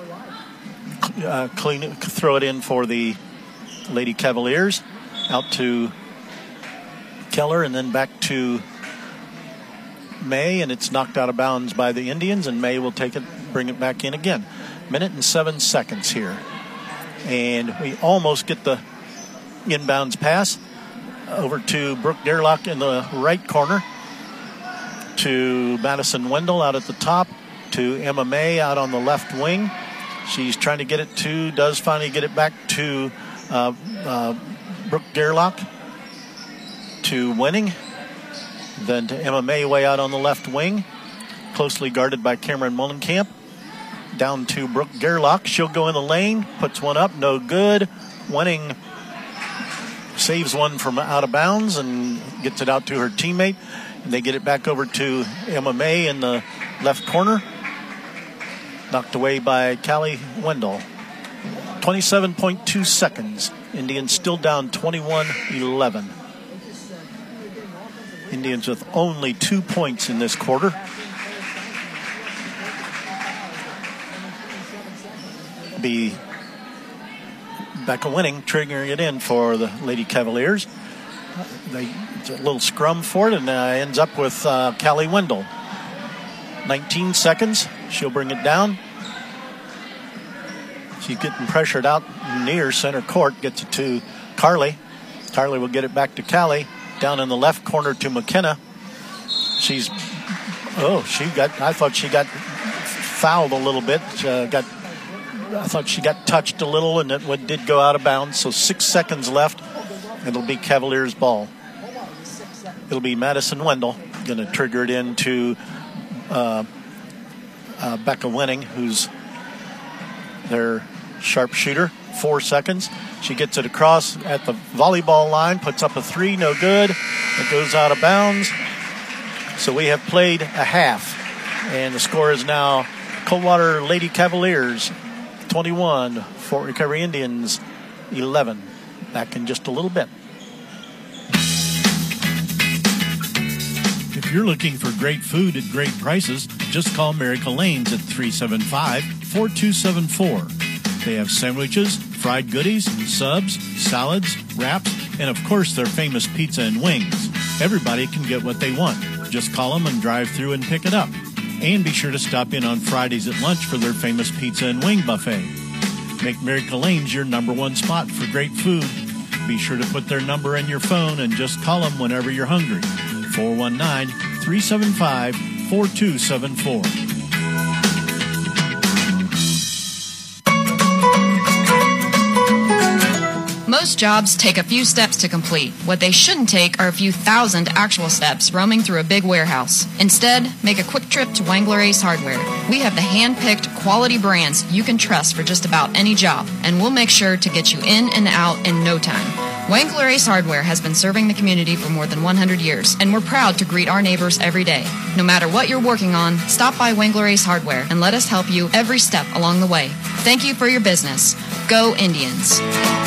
Speaker 2: throw it in for the Lady Cavaliers. Out to Keller, and then back to May, and it's knocked out of bounds by the Indians, and May will take it, bring it back in again. Minute and 7 seconds here. And we almost get the inbounds pass over to Brooke Derlock in the right corner, to Madison Wendell out at the top, to Emma May out on the left wing. She's trying to get it does finally get it back to Brooke Derlock, to Winning, then to Emma May way out on the left wing, closely guarded by Cameron Mullenkamp. Down to Brooke Gerlach. She'll go in the lane, puts one up, no good. Winning saves one from out of bounds and gets it out to her teammate. And they get it back over to Emma May in the left corner. Knocked away by Callie Wendell. 27.2 seconds. Indians still down 21-11. Indians with only 2 points in this quarter. Be Becca Winning triggering it in for the Lady Cavaliers. It's a little scrum for it, and ends up with Callie Wendell. 19 seconds. She'll bring it down. She's getting pressured out near center court. Gets it to Carly. Carly will get it back to Callie. Down in the left corner to McKenna. I thought she got fouled a little bit. I thought she got touched a little, and it did go out of bounds. So 6 seconds left. It'll be Cavaliers ball. It'll be Madison Wendell going to trigger it into Becca Winning, who's their sharpshooter. 4 seconds. She gets it across at the volleyball line, puts up a 3, no good. It goes out of bounds. So we have played a half, and the score is now Coldwater Lady Cavaliers 21, Fort Recovery Indians 11. Back in just a little bit.
Speaker 14: If you're looking for great food at great prices, just call Miracle Lanes at 375-4274. They have sandwiches, fried goodies, subs, salads, wraps, and of course their famous pizza and wings. Everybody can get what they want. Just call them and drive through and pick it up. And be sure to stop in on Fridays at lunch for their famous pizza and wing buffet. Make Miracle Lanes your number one spot for great food. Be sure to put their number in your phone and just call them whenever you're hungry. 419-375-4274.
Speaker 6: Most jobs take a few steps to complete. What they shouldn't take are a few thousand actual steps roaming through a big warehouse. Instead, make a quick trip to Wangler Ace Hardware. We have the hand-picked quality brands you can trust for just about any job, and we'll make sure to get you in and out in no time. Wangler Ace Hardware has been serving the community for more than 100 years, and we're proud to greet our neighbors every day. No matter what you're working on, stop by Wangler Ace Hardware and let us help you every step along the way. Thank you for your business. Go Indians.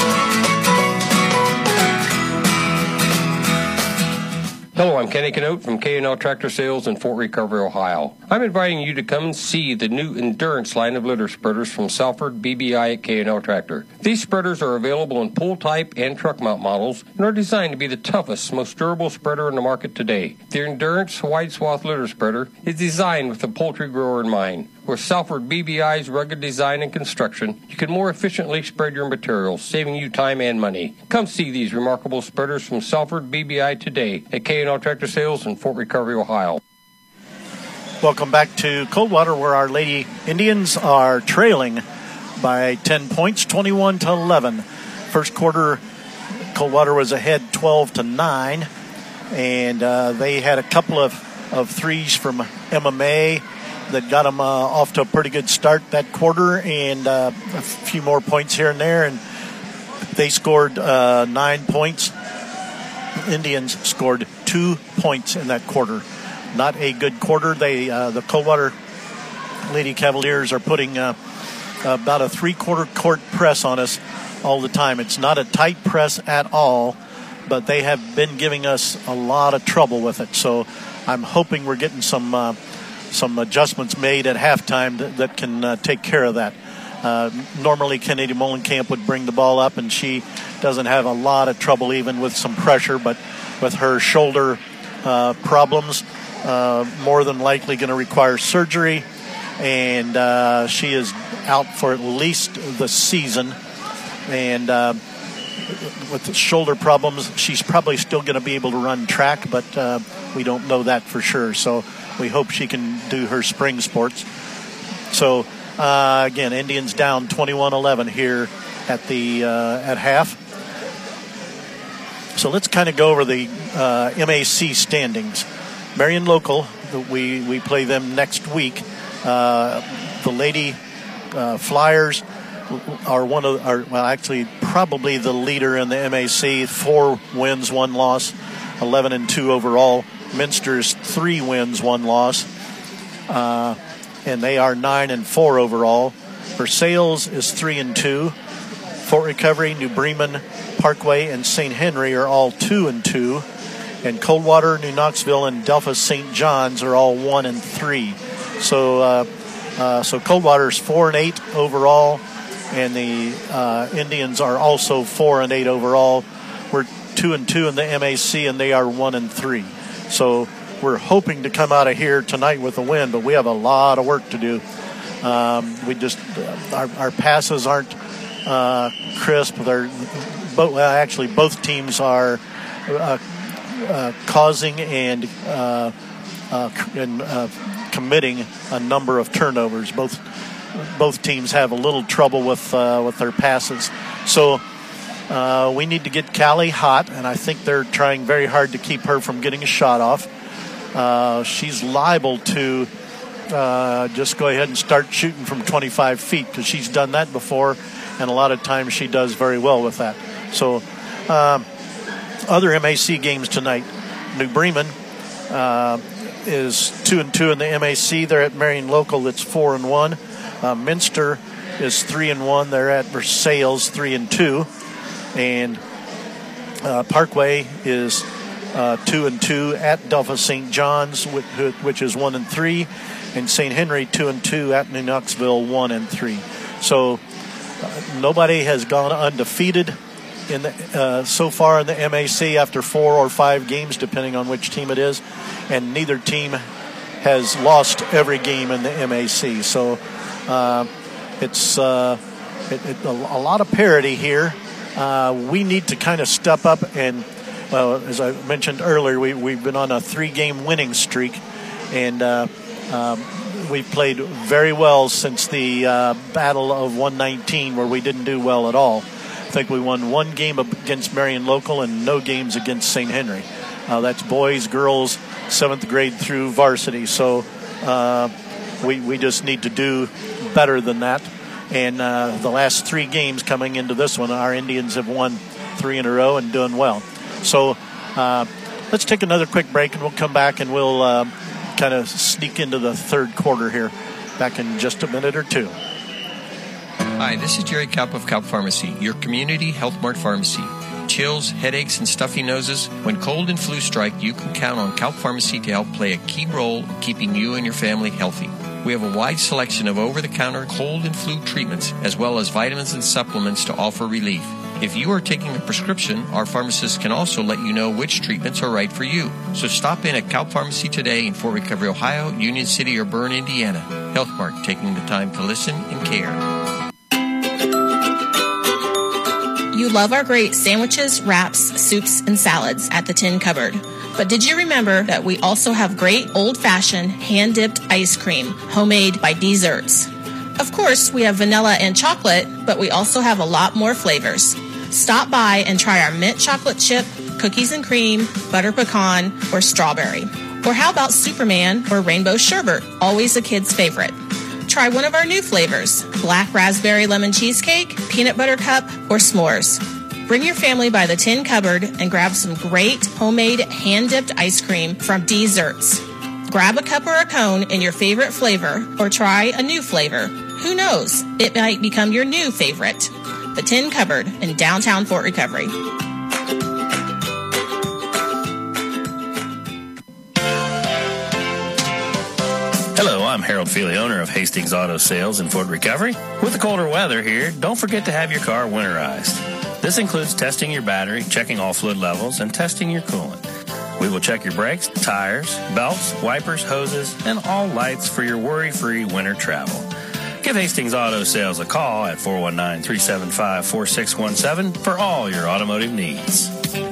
Speaker 15: Hello, I'm Kenny Canote from K&L Tractor Sales in Fort Recovery, Ohio. I'm inviting you to come and see the new Endurance line of litter spreaders from Salford BBI at K&L Tractor. These spreaders are available in pull type and truck mount models and are designed to be the toughest, most durable spreader in the market today. The Endurance wide swath litter spreader is designed with the poultry grower in mind. With Salford BBI's rugged design and construction, you can more efficiently spread your materials, saving you time and money. Come see these remarkable spreaders from Salford BBI today at K&L Tractor Sales in Fort Recovery, Ohio.
Speaker 2: Welcome back to Coldwater, where our Lady Indians are trailing by 10 points, 21-11. First quarter, Coldwater was ahead 12-9, and they had a couple of threes from MMA that got them off to a pretty good start that quarter, and a few more points here and there, and they scored 9 points. Indians scored 2 points in that quarter. Not a good quarter. They the Coldwater Lady Cavaliers are putting about a three-quarter court press on us all the time. It's not a tight press at all, but they have been giving us a lot of trouble with it. So I'm hoping we're getting some adjustments made at halftime that can take care of that. Normally, Kennedy Molenkamp would bring the ball up, and she doesn't have a lot of trouble even with some pressure, but with her shoulder problems, more than likely going to require surgery, and she is out for at least the season. And with the shoulder problems, she's probably still going to be able to run track, but we don't know that for sure. So we hope she can do her spring sports. So again, Indians down 21-11 here at half. So let's kind of go over the MAC standings. Marion Local, we play them next week. The Lady Flyers are probably the leader in the MAC. 4 wins, 1 loss, 11-2 overall. Minster's 3 wins, 1 loss, and they are 9-4 overall. Versailles is 3-2. Fort Recovery, New Bremen, Parkway, and St. Henry are all 2-2. And Coldwater, New Knoxville, and Delphos St. John's are all 1-3. So Coldwater's 4-8 overall, and the Indians are also 4-8 overall. We're 2-2 in the MAC, and they are 1-3. So we're hoping to come out of here tonight with a win, but we have a lot of work to do. Our passes aren't crisp. Both teams are causing and committing a number of turnovers. Both teams have a little trouble with their passes. So we need to get Callie hot, and I think they're trying very hard to keep her from getting a shot off. She's liable to just go ahead and start shooting from 25 feet because she's done that before, and a lot of times she does very well with that. So other MAC games tonight. New Bremen is 2-2 in the MAC. They're at Marion Local. It's 4-1. Minster is 3-1. They're at Versailles 3-2. And Parkway is 2-2 at Delphos St. John's, which is 1-3, and St. Henry 2-2 at New Knoxville 1-3. So nobody has gone undefeated in the, so far in the MAC after 4 or 5 games, depending on which team it is, and neither team has lost every game in the MAC. So it's a lot of parity here. We need to kind of step up and, well, as I mentioned earlier, we've been on a 3-game winning streak, and we've played very well since the Battle of 119, where we didn't do well at all. I think we won 1 game against Marion Local and no games against St. Henry. That's boys, girls, 7th grade through varsity. So we just need to do better than that. And the last 3 games coming into this one, our Indians have won 3 in a row and doing well. So let's take another quick break, and we'll come back and we'll kind of sneak into the third quarter here. Back in just a minute or two.
Speaker 16: Hi, this is Jerry Kaup of Kaup Pharmacy, your community Health Mart pharmacy. Chills, headaches, and stuffy noses, when cold and flu strike, you can count on Kaup Pharmacy to help play a key role in keeping you and your family healthy. We have a wide selection of over-the-counter cold and flu treatments, as well as vitamins and supplements to offer relief. If you are taking a prescription, our pharmacists can also let you know which treatments are right for you. So stop in at Kaup Pharmacy today in Fort Recovery, Ohio, Union City, or Bern, Indiana. Health Mart, taking the time to listen and care.
Speaker 3: You love our great sandwiches, wraps, soups, and salads at the Tin Cupboard. But did you remember that we also have great old-fashioned hand-dipped ice cream, homemade by Desserts? Of course, we have vanilla and chocolate, but we also have a lot more flavors. Stop by and try our mint chocolate chip, cookies and cream, butter pecan, or strawberry. Or how about Superman or rainbow sherbet, always a kid's favorite. Try one of our new flavors, black raspberry lemon cheesecake, peanut butter cup, or s'mores. Bring your family by the Tin Cupboard and grab some great homemade hand-dipped ice cream from Desserts. Grab a cup or a cone in your favorite flavor, or try a new flavor. Who knows? It might become your new favorite. The Tin Cupboard in downtown Fort Recovery.
Speaker 4: Hello, I'm Harold Feely, owner of Hastings Auto Sales in Fort Recovery. With the colder weather here, don't forget to have your car winterized. This includes testing your battery, checking all fluid levels, and testing your coolant. We will check your brakes, tires, belts, wipers, hoses, and all lights for your worry-free winter travel. Give Hastings Auto Sales a call at 419-375-4617 for all your automotive needs.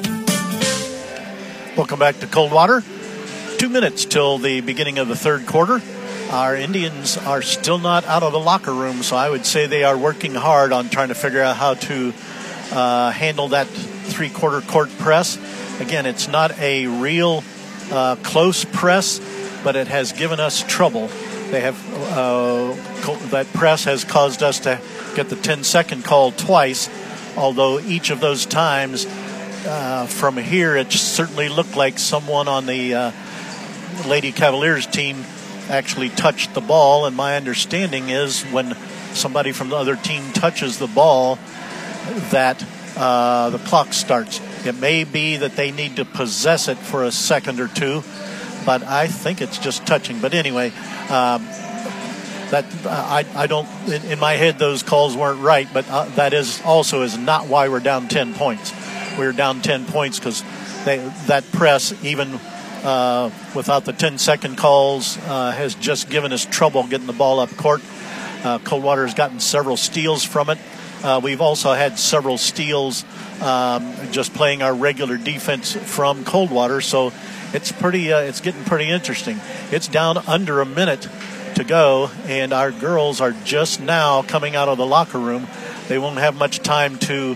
Speaker 2: Welcome back to Coldwater. 2 minutes till the beginning of the third quarter. Our Indians are still not out of the locker room, so I would say they are working hard on trying to figure out how to handle that three-quarter court press. Again, it's not a real close press, but it has given us trouble. They have that press has caused us to get the 10-second call twice, although each of those times from here it certainly looked like someone on the Lady Cavaliers team actually touched the ball, and my understanding is when somebody from the other team touches the ball that the clock starts. It may be that they need to possess it for a second or two, but I think it's just touching. But anyway, that I don't, in my head those calls weren't right, but that is not why we're down 10 points. We're down 10 points because that press, even without the 10-second calls, has just given us trouble getting the ball up court. Coldwater has gotten several steals from it. We've also had several steals just playing our regular defense from Coldwater, so it's getting pretty interesting. It's down under a minute to go, and our girls are just now coming out of the locker room. They won't have much time to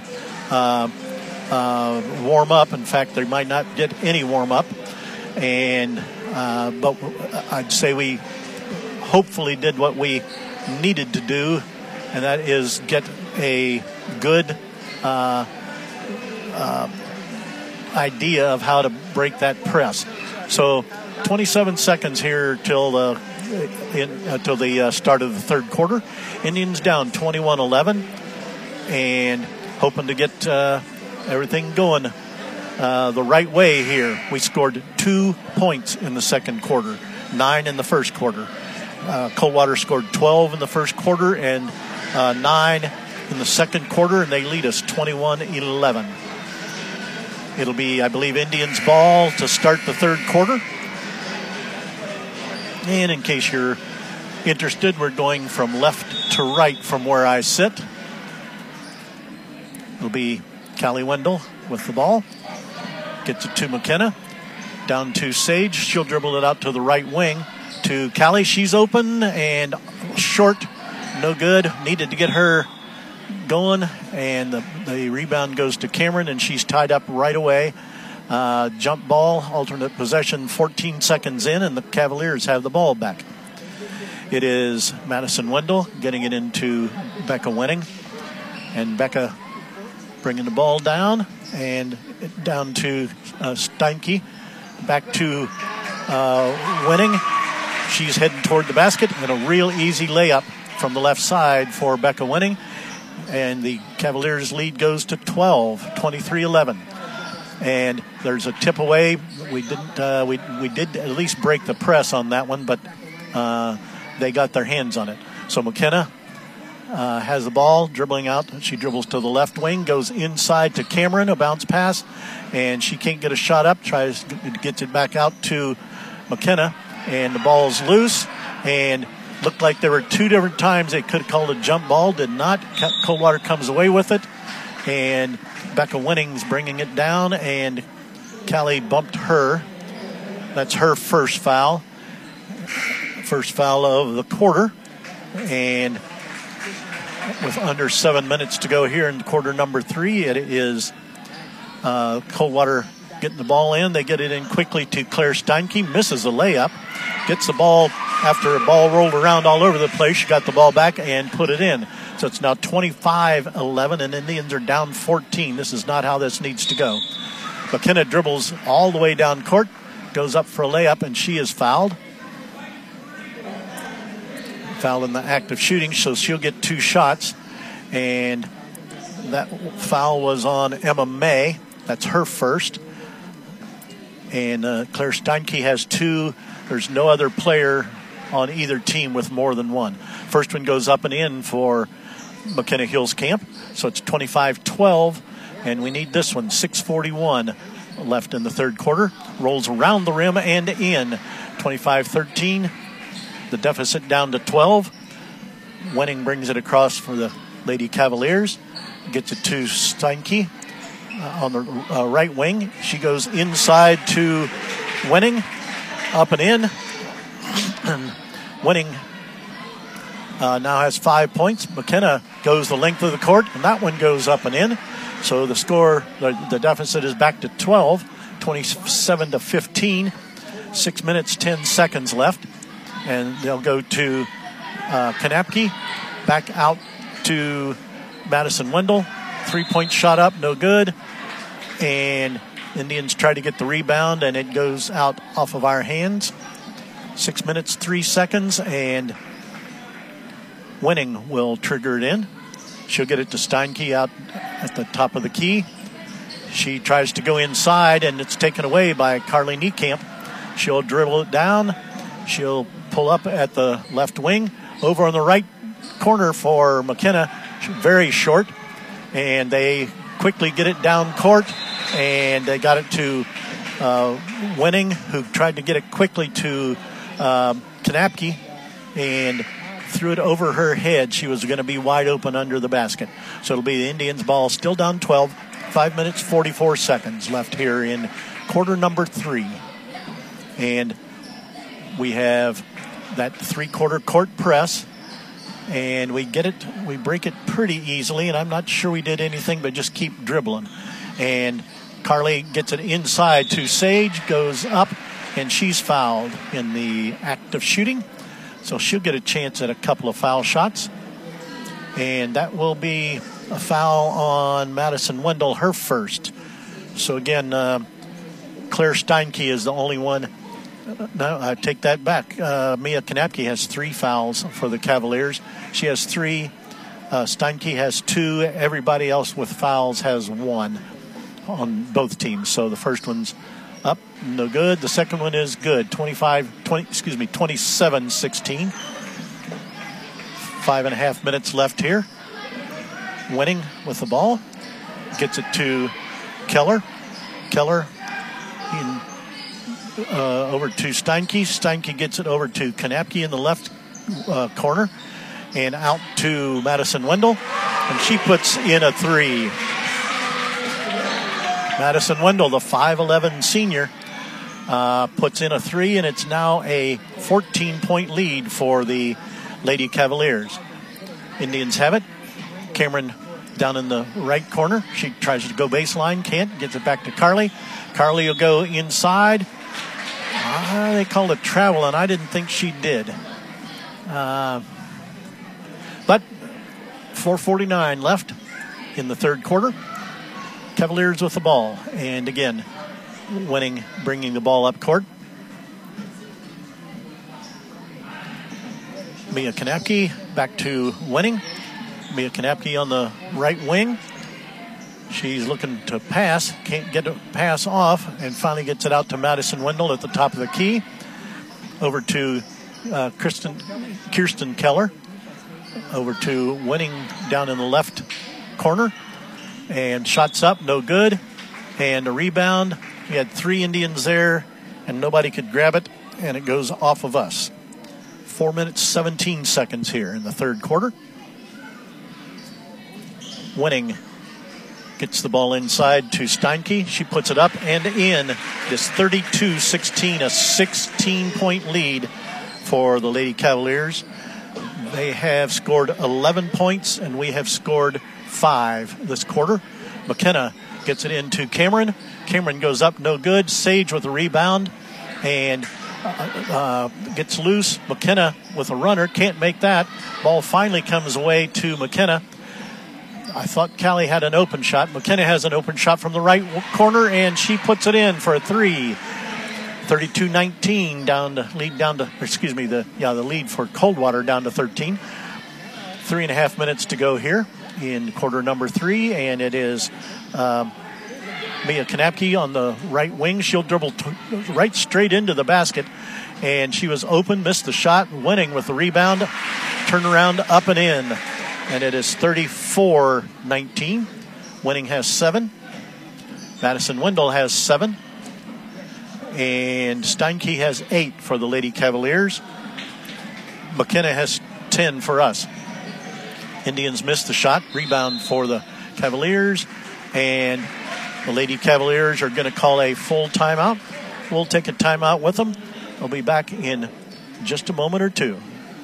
Speaker 2: warm up. In fact, they might not get any warm up. But I'd say we hopefully did what we needed to do, and that is get a good idea of how to break that press. So 27 seconds here till the start of the third quarter. Indians down 21-11 and hoping to get everything going the right way here. We scored 2 points in the second quarter, 9 in the first quarter. Coldwater scored 12 in the first quarter and 9 in the second quarter, and they lead us 21-11. It'll be, I believe, Indians ball to start the third quarter. And in case you're interested, we're going from left to right from where I sit. It'll be Callie Wendell with the ball. Gets it to McKenna. Down to Sage. She'll dribble it out to the right wing to Callie. She's open and short. No good. Needed to get her going. And the rebound goes to Cameron, and she's tied up right away. Jump ball, alternate possession, 14 seconds in, and the Cavaliers have the ball back. It is Madison Wendell getting it into Becca Winning. And Becca bringing the ball down, and down to Steinke. Back to Winning. She's heading toward the basket, and a real easy layup from the left side for Becca Winning. And the Cavaliers' lead goes to 12, 23-11. And there's a tip away. We did at least break the press on that one, but they got their hands on it. So McKenna has the ball, dribbling out. She dribbles to the left wing, goes inside to Cameron, a bounce pass, and she can't get a shot up. Gets it back out to McKenna, and the ball's loose. And looked like there were two different times they could have called a jump ball. Did not. Coldwater comes away with it, and Becca Winning's bringing it down, and Callie bumped her. That's her first foul. First foul of the quarter. And with under 7 minutes to go here in quarter number 3, it is Coldwater getting the ball in. They get it in quickly to Claire Steinke. Misses a layup. Gets the ball after a ball rolled around all over the place. She got the ball back and put it in. So it's now 25-11, and Indians are down 14. This is not how this needs to go. McKenna dribbles all the way down court, goes up for a layup, and she is fouled. Foul in the act of shooting, so she'll get 2 shots. And that foul was on Emma May. That's her first. And Claire Steinke has 2. There's no other player on either team with more than 1. First one goes up and in for McKenna Hills Camp. So it's 25-12, and we need this one. 6:41 left in the third quarter. Rolls around the rim and in. 25-13. The deficit down to 12. Winning brings it across for the Lady Cavaliers. Gets it to Steinke on the right wing. She goes inside to Winning. Up and in. And Winning now has 5 points. McKenna goes the length of the court, and that one goes up and in. So the score, the deficit is back to 12, 27-15. 6 minutes, 10 seconds left. And they'll go to Kanapke. Back out to Madison Wendell. 3-point shot up, no good. And Indians try to get the rebound, and it goes out off of our hands. 6 minutes, 3 seconds, and Winning will trigger it in. She'll get it to Steinke out at the top of the key. She tries to go inside, and it's taken away by Carly Niekamp. She'll dribble it down. She'll pull up at the left wing. Over on the right corner for McKenna. Very short. And they quickly get it down court. And they got it to Winning, who tried to get it quickly to Kanapke. And threw it over her head. She was going to be wide open under the basket. So it'll be the Indians' ball, still down 12. 5 minutes, 44 seconds left here in quarter number 3. And we have that 3-quarter court press. And we get it, we break it pretty easily. And I'm not sure we did anything but just keep dribbling. And Carly gets it inside to Sage, goes up, and she's fouled in the act of shooting. So she'll get a chance at a couple of foul shots. And that will be a foul on Madison Wendell, her first. So again, Claire Steinke is the only one. No, I take that back. Mia Kanapke has 3 fouls for the Cavaliers. She has 3. Steinke has 2. Everybody else with fouls has 1 on both teams. So the first one's up, no good. The second one is good. 27-16. 5.5 minutes left here. Winning with the ball. Gets it to Keller. Keller over to Steinke. Steinke gets it over to Kanapke in the left corner. And out to Madison Wendell. And she puts in a 3. Madison Wendell, the 5'11 senior, puts in a 3, and it's now a 14-point lead for the Lady Cavaliers. Indians have it. Cameron down in the right corner. She tries to go baseline, can't, gets it back to Carly. Carly will go inside. They called it travel, and I didn't think she did. But 4:49 left in the third quarter. Cavaliers with the ball, and again, Winning, bringing the ball up court. Mia Kanapke back to Winning. Mia Kanapke on the right wing. She's looking to pass, can't get a pass off, and finally gets it out to Madison Wendell at the top of the key. Over to Kirsten Keller. Over to Winning down in the left corner. And shots up, no good. And a rebound. We had 3 Indians there, and nobody could grab it, and it goes off of us. 4 minutes, 17 seconds here in the third quarter. Winning gets the ball inside to Steinke. She puts it up and in. This 32-16, a 16-point lead for the Lady Cavaliers. They have scored 11 points, and we have scored 5 this quarter. McKenna gets it into Cameron. Cameron goes up, no good. Sage with a rebound and gets loose. McKenna with a runner, can't make that. Ball finally comes away to McKenna. I thought Callie had an open shot. McKenna has an open shot from the right corner, and she puts it in for a 3. 32-19 the lead for Coldwater down to 13. 3.5 minutes to go here in quarter number 3, and it is Mia Kanapke on the right wing. She'll dribble right straight into the basket, and she was open, missed the shot. Winning with the rebound, turnaround up and in, and it is 34-19. Winning has 7. Madison Wendell has 7. And Steinke has 8 for the Lady Cavaliers. McKenna has 10 for us. Indians missed the shot. Rebound for the Cavaliers. And the Lady Cavaliers are going to call a full timeout. We'll take a timeout with them. They'll be back in just a moment or two.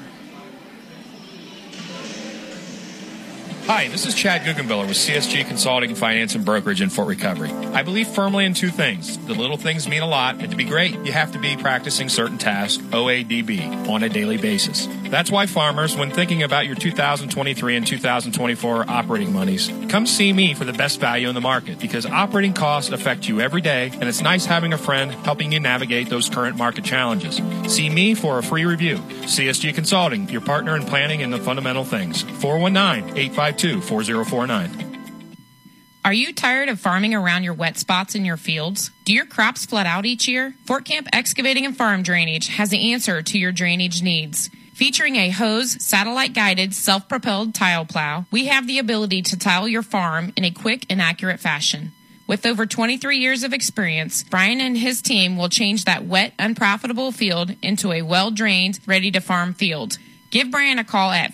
Speaker 5: Hi, this is Chad Guggenbiller with CSG Consulting, Finance, and Brokerage in Fort Recovery. I believe firmly in 2 things. The little things mean a lot, and to be great, you have to be practicing certain tasks, OADB, on a daily basis. That's why farmers, when thinking about your 2023 and 2024 operating monies, come see me for the best value in the market, because operating costs affect you every day, and it's nice having a friend helping you navigate those current market challenges. See me for a free review. CSG Consulting, your partner in planning and the fundamental things. 419-852-4049.
Speaker 6: Are you tired of farming around your wet spots in your fields? Do your crops flood out each year? Fort Camp Excavating and Farm Drainage has the answer to your drainage needs. Featuring a hose, satellite-guided, self-propelled tile plow, we have the ability to tile your farm in a quick and accurate fashion. With over 23 years of experience, Brian and his team will change that wet, unprofitable field into a well-drained, ready-to-farm field. Give Brian a call at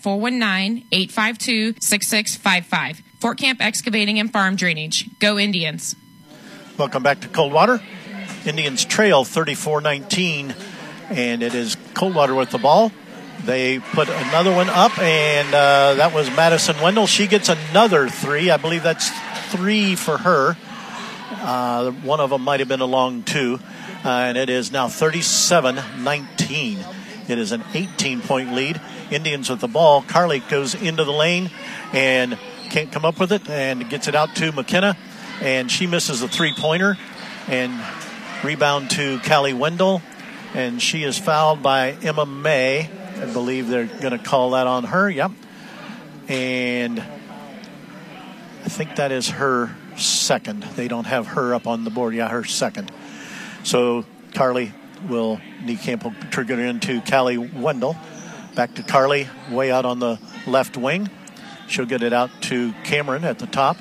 Speaker 6: 419-852-6655. Fort Camp Excavating and Farm Drainage. Go Indians.
Speaker 2: Welcome back to Coldwater. Indians trail 34-19, and it is Coldwater with the ball. They put another one up, and that was Madison Wendell. She gets another 3. I believe that's 3 for her. One of them might have been a long 2. And it is now 37-19. It is an 18-point lead. Indians with the ball. Carly goes into the lane and can't come up with it and gets it out to McKenna. And she misses a 3-pointer. And rebound to Callie Wendell. And she is fouled by Emma May. I believe they're going to call that on her. Yep. And I think that is her second. They don't have her up on the board. Yeah, her second. So Carly will, Camp will trigger into Callie Wendell. Back to Carly, way out on the left wing. She'll get it out to Cameron at the top.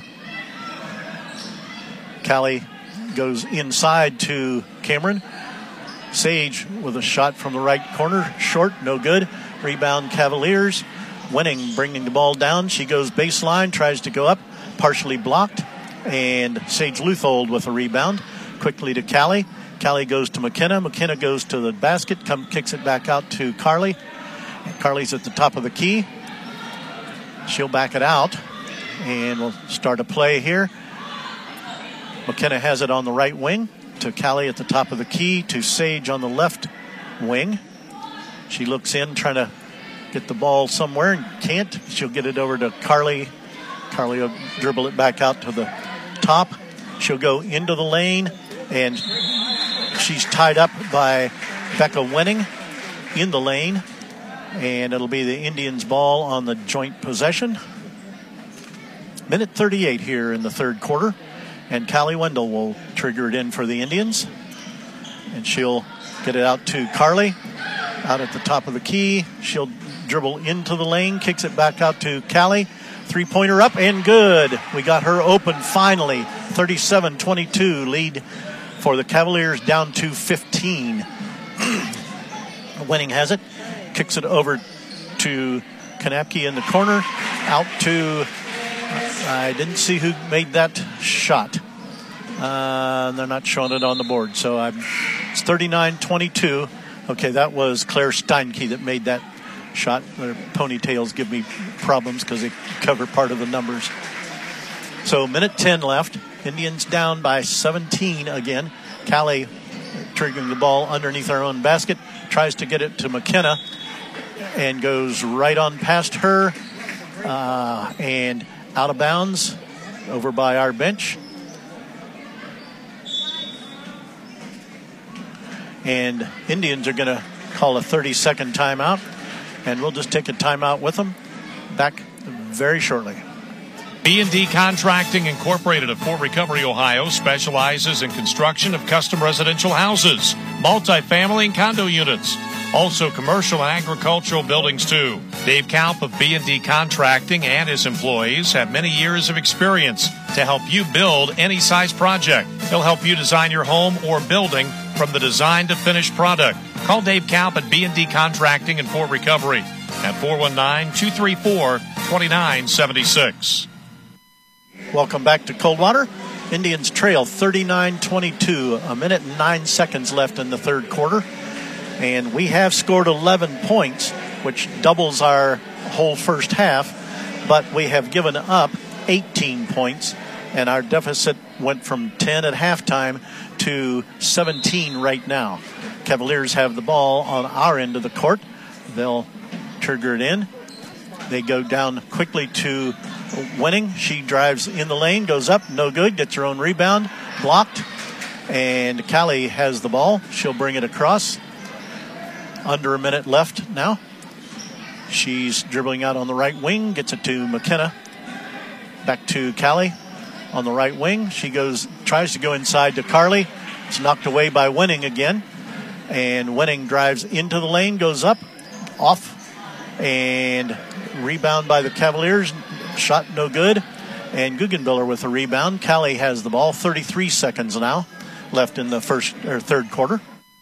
Speaker 2: Callie goes inside to Cameron. Sage with a shot from the right corner. Short, no good. Rebound Cavaliers. Winning, bringing the ball down. She goes baseline, tries to go up. Partially blocked. and Sage Luthold with a rebound. Quickly to Callie. Callie goes to McKenna. McKenna goes to the basket, kicks it back out to Carly. Carly's at the top of the key. She'll back it out, and we'll start a play here. McKenna has it on the right wing to Callie at the top of the key to Sage on the left wing. She looks in, trying to get the ball somewhere and can't. She'll get it over to Carly. Carly will dribble it back out to the top. She'll go into the lane, and she's tied up by Becca Wenning in the lane, and it'll be the Indians' ball on the joint possession. Minute 38 here in the third quarter, and Callie Wendell will trigger it in for the Indians, and she'll get it out to Carly out at the top of the key. She'll dribble into the lane, kicks it back out to Callie. Three-pointer up and good. We got her open finally. 37-22 lead for the Cavaliers, down to 15. Wenning has it. Kicks it over to Kanapke in the corner. Out to, I didn't see who made that shot. They're not showing it on the board. So it's 39-22. Okay, that was Claire Steinke that made that shot. Their ponytails give me problems because they cover part of the numbers. So minute 10 left. Indians down by 17 again. Callie triggering the ball underneath our own basket. Tries to get it to McKenna and goes right on past her and out of bounds over by our bench. And Indians are going to call a 30-second timeout, and we'll just take a timeout with them. Back very shortly.
Speaker 17: B&D Contracting Incorporated of Fort Recovery, Ohio, specializes in construction of custom residential houses, multifamily and condo units, also commercial and agricultural buildings too. Dave Kaup of B&D Contracting and his employees have many years of experience to help you build any size project. He'll help you design your home or building from the design to finished product. Call Dave Kaup at B&D Contracting in Fort Recovery at 419-234-2976.
Speaker 2: Welcome back to Coldwater. Indians trail 39-22. A minute and 9 seconds left in the third quarter. And we have scored 11 points, which doubles our whole first half. But we have given up 18 points. And our deficit went from 10 at halftime to 17 right now. Cavaliers have the ball on our end of the court. They'll trigger it in. They go down quickly to Wenning. She drives in the lane, goes up, no good, gets her own rebound, blocked. And Callie has the ball. She'll bring it across. Under a minute left now. She's dribbling out on the right wing, gets it to McKenna. Back to Callie on the right wing. She tries to go inside to Carly. It's knocked away by Wenning again. And Wenning drives into the lane, goes up, off, and rebound by the Cavaliers. Shot no good. And Guggenbiller with a rebound. Callie has the ball. 33 seconds now left in the third quarter.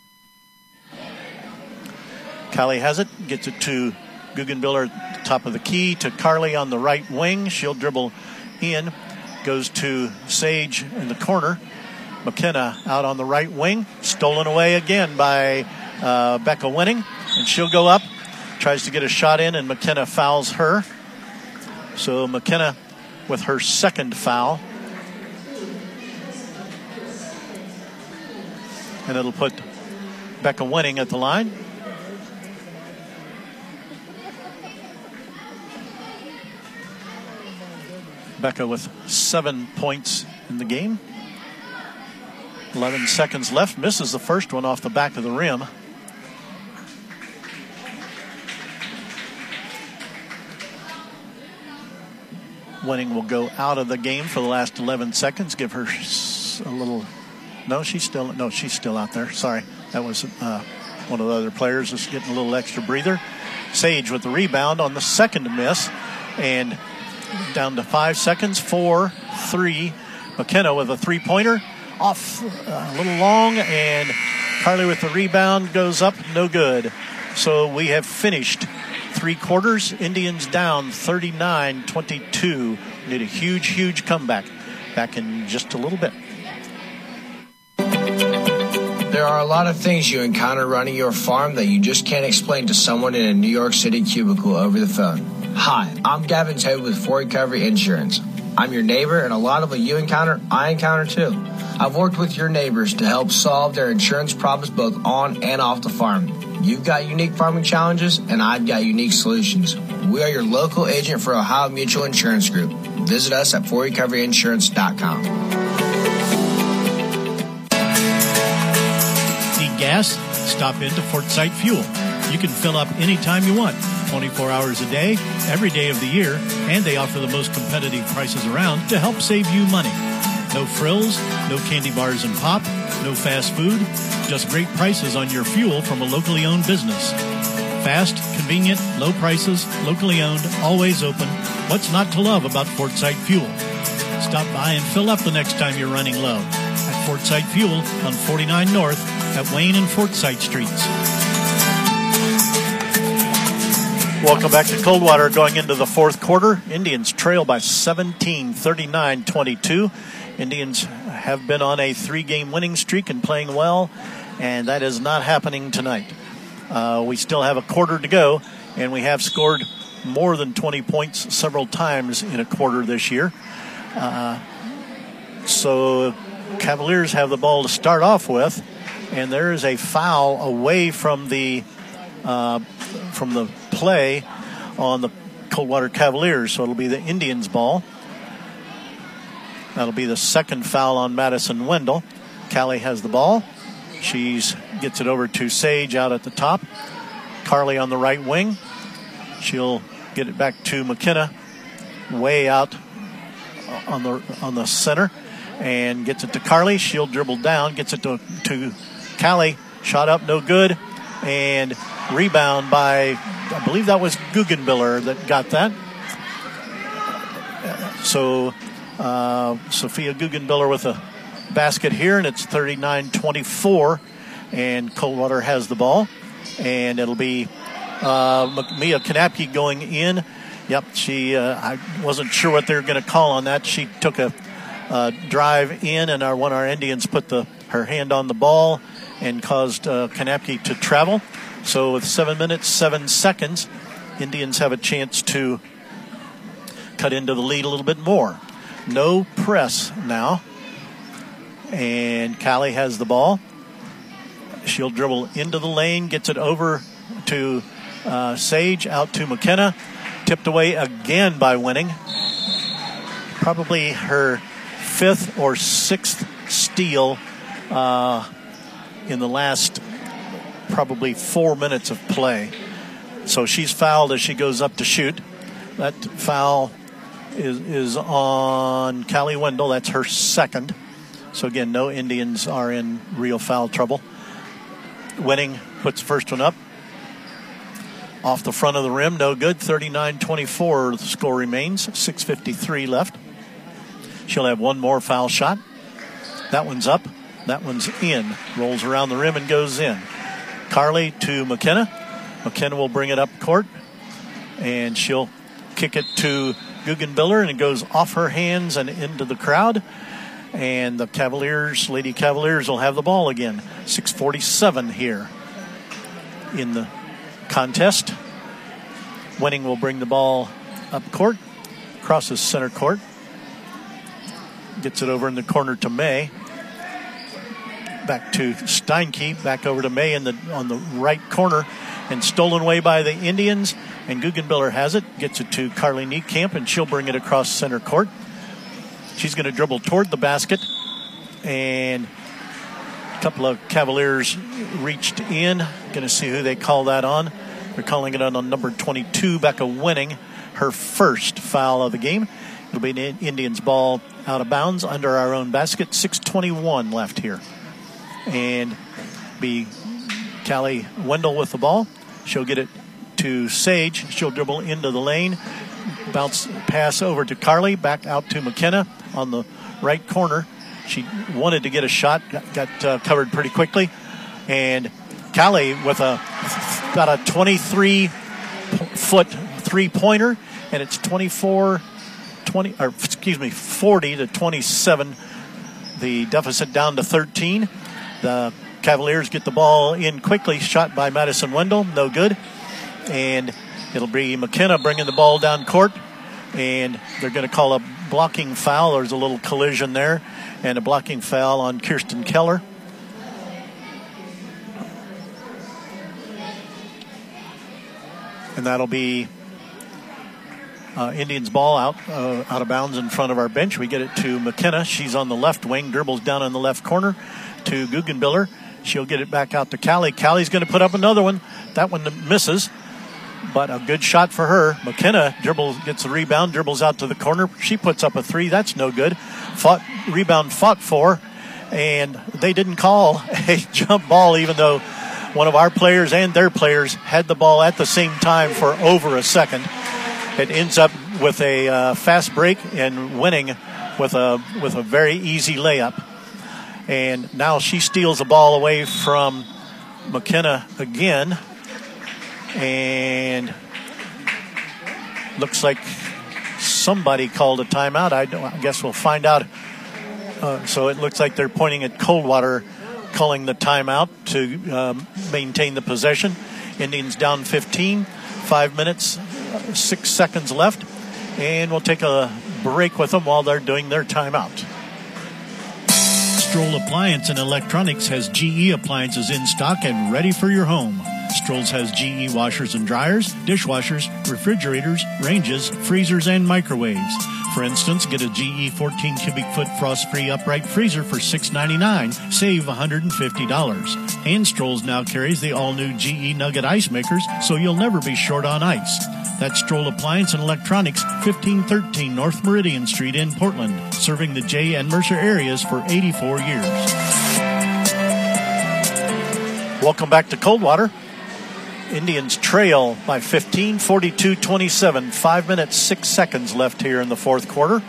Speaker 2: Callie has it, gets it to Guggenbiller at the top of the key, to Carly on the right wing. She'll dribble in, goes to Sage in the corner. McKenna out on the right wing, stolen away again by Becca Wenning, and she'll go up, tries to get a shot in, and McKenna fouls her. So McKenna with her second foul. And it'll put Becca Wenning at the line. Becca with 7 points in the game. 11 seconds left. Misses the first one off the back of the rim. Wenning will go out of the game for the last 11 seconds. Give her a little... No, she's still out there. Sorry. That was one of the other players just getting a little extra breather. Sage with the rebound on the second miss. And down to 5 seconds. 4, 3. McKenna with a three-pointer. Off a little long. And Carly with the rebound goes up. No good. So we have finished 3 quarters. Indians down 39-22. Need a huge, huge comeback. back in just a little bit.
Speaker 18: There are a lot of things you encounter running your farm that you just can't explain to someone in a New York City cubicle over the phone. Hi, I'm Gavin Toad with Fort Recovery Insurance. I'm your neighbor, and a lot of what you encounter, I encounter too. I've worked with your neighbors to help solve their insurance problems both on and off the farm. You've got unique farming challenges, and I've got unique solutions. We are your local agent for Ohio Mutual Insurance Group. Visit us at fortrecoveryinsurance.com.
Speaker 14: Need gas? Stop into Fort Sight Fuel. You can fill up anytime you want, 24 hours a day, every day of the year, and they offer the most competitive prices around to help save you money. No frills, no candy bars and pop, no fast food, just great prices on your fuel from a locally owned business. Fast, convenient, low prices, locally owned, always open. What's not to love about Fort Sight Fuel? Stop by and fill up the next time you're running low at Fort Sight Fuel on 49 North at Wayne and Fort Sight Streets.
Speaker 2: Welcome back to Coldwater. Going into the fourth quarter, Indians trail by 17, 39-22. Indians have been on a 3-game winning streak and playing well, and that is not happening tonight. We still have a quarter to go, and we have scored more than 20 points several times in a quarter this year. So Cavaliers have the ball to start off with, and there is a foul away from the play on the Coldwater Cavaliers, so it'll be the Indians' ball. That'll be the second foul on Madison Wendell. Callie has the ball. She gets it over to Sage out at the top. Carly on the right wing. She'll get it back to McKenna way out on the center and gets it to Carly. She'll dribble down, gets it to Callie. Shot up, no good. And rebound by, I believe that was Guggenbiller that got that. So Sophia Guggenbiller with a basket here, and it's 39-24, and Coldwater has the ball, and it'll be Mia Kanapke going in. Yep, I wasn't sure what they were going to call on that. She took a drive in, and one of our Indians put her hand on the ball and caused Kanapke to travel. So with 7 minutes, 7 seconds, Indians have a chance to cut into the lead a little bit more. No press now. And Callie has the ball. She'll dribble into the lane, gets it over to Sage, out to McKenna. Tipped away again by Winning. Probably her 5th or 6th steal in the last probably 4 minutes of play. So she's fouled as she goes up to shoot. That foul is on Callie Wendell. That's her second. So again, no Indians are in real foul trouble. Winning puts the first one up. Off the front of the rim, no good. 39-24 the score remains. 6:53 left. She'll have one more foul shot. That one's up. That one's in. Rolls around the rim and goes in. Carly to McKenna. McKenna will bring it up court. And she'll kick it to Guggenbiller, and it goes off her hands and into the crowd. And the Lady Cavaliers will have the ball again. 6:47 here in the contest. Winning will bring the ball up court, crosses center court, gets it over in the corner to May. Back to Steinke, back over to May on the right corner, and stolen away by the Indians. And Guggenbiller has it, gets it to Carly Niekamp, and she'll bring it across center court. She's going to dribble toward the basket, and a couple of Cavaliers reached in. Going to see who they call that on. They're calling it on number 22, Becca Winning, her first foul of the game. It'll be an Indians ball out of bounds under our own basket. 6:21 left here. And be Callie Wendell with the ball. She'll get it to Sage. She'll dribble into the lane. Bounce pass over to Carly. Back out to McKenna on the right corner. She wanted to get a shot. Got covered pretty quickly. And Callie with about a 23-foot three-pointer. And it's 24-24 40-27. The deficit down to 13. The Cavaliers get the ball in quickly. Shot by Madison Wendell. No good. And it'll be McKenna bringing the ball down court. And they're going to call a blocking foul. There's a little collision there. And a blocking foul on Kirsten Keller. And that'll be Indians ball out of bounds in front of our bench. We get it to McKenna. She's on the left wing. Dribbles down in the left corner to Guggenbiller. She'll get it back out to Callie. Callie's going to put up another one. That one misses, but a good shot for her. McKenna gets the rebound, dribbles out to the corner. She puts up a three. That's no good. Rebound fought for, and they didn't call a jump ball, even though one of our players and their players had the ball at the same time for over a second. It ends up with a fast break and winning with a very easy layup. And now she steals the ball away from McKenna again. And looks like somebody called a timeout. I guess we'll find out. So it looks like they're pointing at Coldwater, calling the timeout to maintain the possession. Indians down 15, 5 minutes, 6 seconds left. And we'll take a break with them while they're doing their timeout.
Speaker 14: Stroll Appliance and Electronics has GE appliances in stock and ready for your home. Stroll's has GE washers and dryers, dishwashers, refrigerators, ranges, freezers, and microwaves. For instance, get a GE 14 cubic foot frost-free upright freezer for $6.99. Save $150. And Stroll's now carries the all-new GE Nugget ice makers, so you'll never be short on ice. That's Stroll Appliance and Electronics, 1513 North Meridian Street in Portland, serving the Jay and Mercer areas for 84 years.
Speaker 2: Welcome back to Coldwater. Indians trail by 15, 42-27. 5 minutes, 6 seconds left here in the fourth quarter.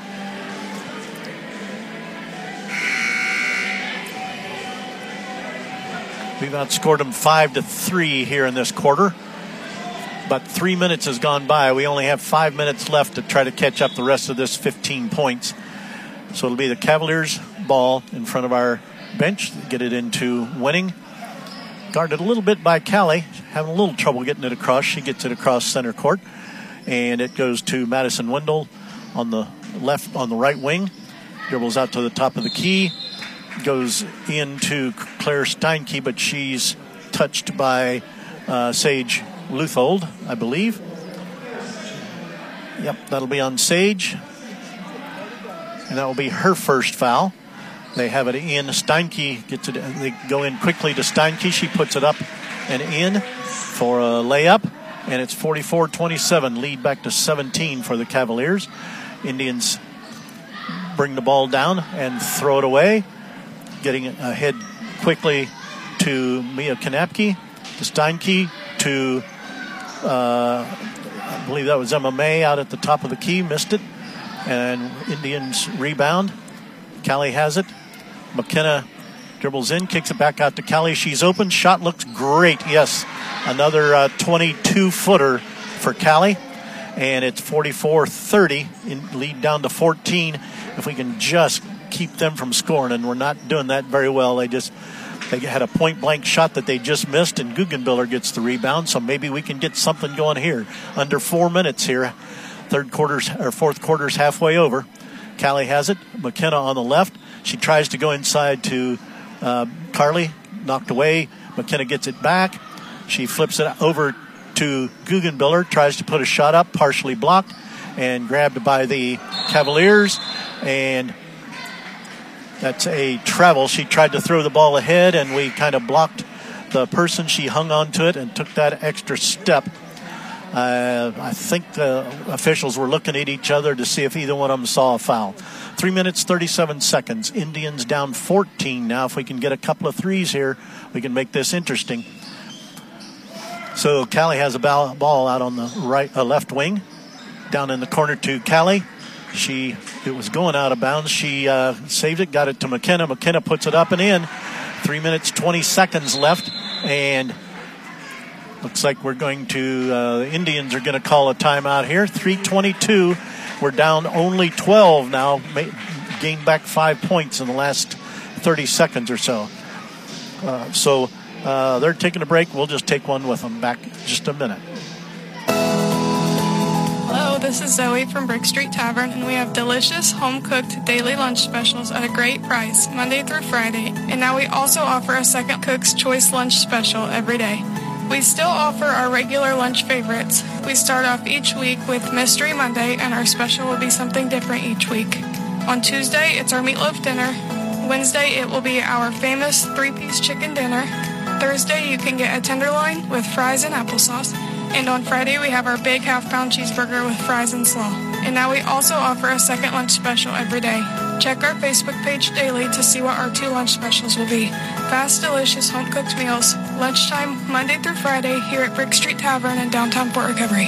Speaker 2: We've outscored them 5-3 here in this quarter. But 3 minutes has gone by. We only have 5 minutes left to try to catch up the rest of this 15 points. So it'll be the Cavaliers' ball in front of our bench. Get it into winning. Guarded a little bit by Callie. Having a little trouble getting it across. She gets it across center court. And it goes to Madison Wendell on the right wing. Dribbles out to the top of the key. Goes into Claire Steinke, but she's touched by Sage Luthold, I believe. Yep, that'll be on Sage. And that will be her first foul. They have it in. Steinke gets it. They go in quickly to Steinke. She puts it up and in for a layup. And it's 44-27. Lead back to 17 for the Cavaliers. Indians bring the ball down and throw it away. Getting ahead quickly to Mia Kanapke. To Steinke. To I believe that was Emma May out at the top of the key. Missed it. And Indians rebound. Callie has it. McKenna dribbles in, kicks it back out to Callie. She's open. Shot looks great. Yes, another 22-footer for Callie. And it's 44-30. Lead down to 14. If we can just keep them from scoring, and we're not doing that very well. They had a point-blank shot that they just missed, and Guggenbiller gets the rebound, so maybe we can get something going here. Under 4 minutes here. Fourth quarter's halfway over. Callie has it. McKenna on the left. She tries to go inside to Carly. Knocked away. McKenna gets it back. She flips it over to Guggenbiller. Tries to put a shot up. Partially blocked and grabbed by the Cavaliers. And that's a travel. She tried to throw the ball ahead, and we kind of blocked the person. She hung on to it and took that extra step. I think the officials were looking at each other to see if either one of them saw a foul. 3 minutes, 37 seconds. Indians down 14 now. If we can get a couple of threes here, we can make this interesting. So Callie has a ball out on the left wing. Down in the corner to Callie. It was going out of bounds. She saved it, got it to McKenna. McKenna puts it up and in. 3 minutes, 20 seconds left. And looks like we're going to, the Indians are going to call a timeout here. 3:22 We're down only 12 now, gained back 5 points in the last 30 seconds or so. So they're taking a break. We'll just take one with them. Back in just a minute.
Speaker 8: Hello, this is Zoe from Brick Street Tavern, and we have delicious home-cooked daily lunch specials at a great price, Monday through Friday. And now we also offer a second Cook's Choice lunch special every day. We still offer our regular lunch favorites. We start off each week with Mystery Monday, and our special will be something different each week. On Tuesday, it's our meatloaf dinner. Wednesday, it will be our famous 3-piece chicken dinner. Thursday, you can get a tenderloin with fries and applesauce. And on Friday, we have our big half-pound cheeseburger with fries and slaw. And now we also offer a second lunch special every day. Check our Facebook page daily to see what our 2 lunch specials will be. Fast, delicious, home-cooked meals. Lunchtime, Monday through Friday, here at Brick Street Tavern in downtown Fort Recovery.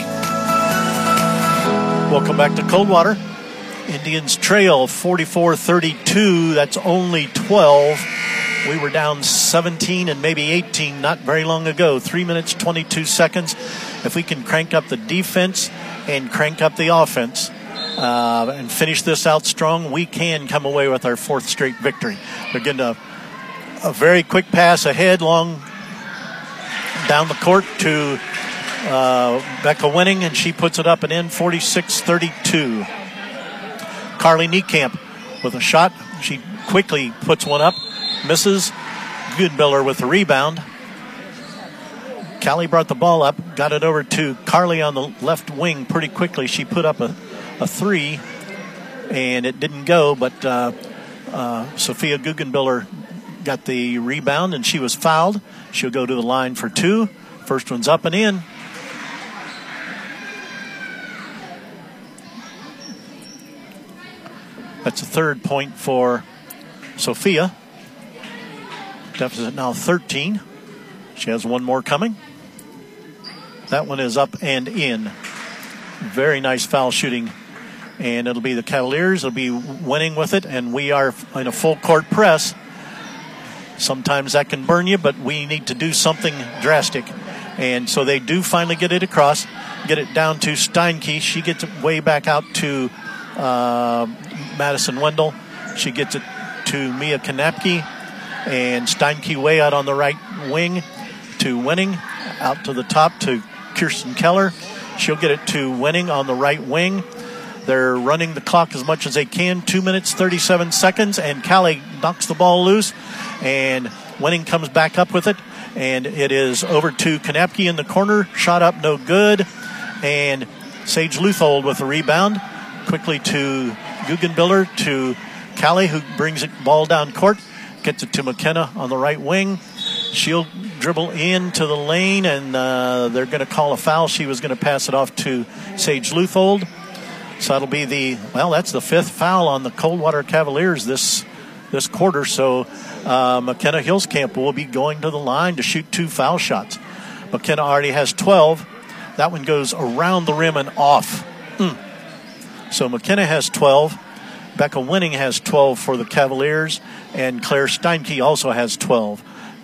Speaker 2: Welcome back to Coldwater. Indians trail 44-32. That's only 12. We were down 17 and maybe 18 not very long ago. 3 minutes, 22 seconds. If we can crank up the defense and crank up the offense and finish this out strong, we can come away with our 4th straight victory. They're getting a very quick pass ahead, long down the court to Becca Winning, and she puts it up and in, 46-32. Carly Niekamp with a shot. She quickly puts one up. Misses. Goodbiller with the rebound. Callie brought the ball up, got it over to Carly on the left wing pretty quickly. She put up a 3, and it didn't go, but Sophia Guggenbiller got the rebound, and she was fouled. She'll go to the line for 2. First one's up and in. That's a 3rd point for Sophia. Deficit now 13. She has one more coming. That one is up and in. Very nice foul shooting. And it'll be the Cavaliers. It'll be Winning with it. And we are in a full court press. Sometimes that can burn you, but we need to do something drastic. And so they do finally get it across. Get it down to Steinke. She gets it way back out to Madison Wendell. She gets it to Mia Kanapke. And Steinke way out on the right wing to Winning. Out to the top to Kirsten Keller. She'll get it to Winning on the right wing. They're running the clock as much as they can. 2 minutes, 37 seconds. And Callie knocks the ball loose. And Winning comes back up with it. And it is over to Kanapke in the corner. Shot up, no good. And Sage Luthold with the rebound. Quickly to Guggenbiller to Callie, who brings it ball down court. Gets it to McKenna on the right wing. She'll dribble into the lane, and they're going to call a foul. She was going to pass it off to Sage Luthold. So that'll be that's the 5th foul on the Coldwater Cavaliers this quarter. So McKenna Hillscamp will be going to the line to shoot 2 foul shots. McKenna already has 12. That one goes around the rim and off. So McKenna has 12. Becca Winning has 12 for the Cavaliers, and Claire Steinke also has 12.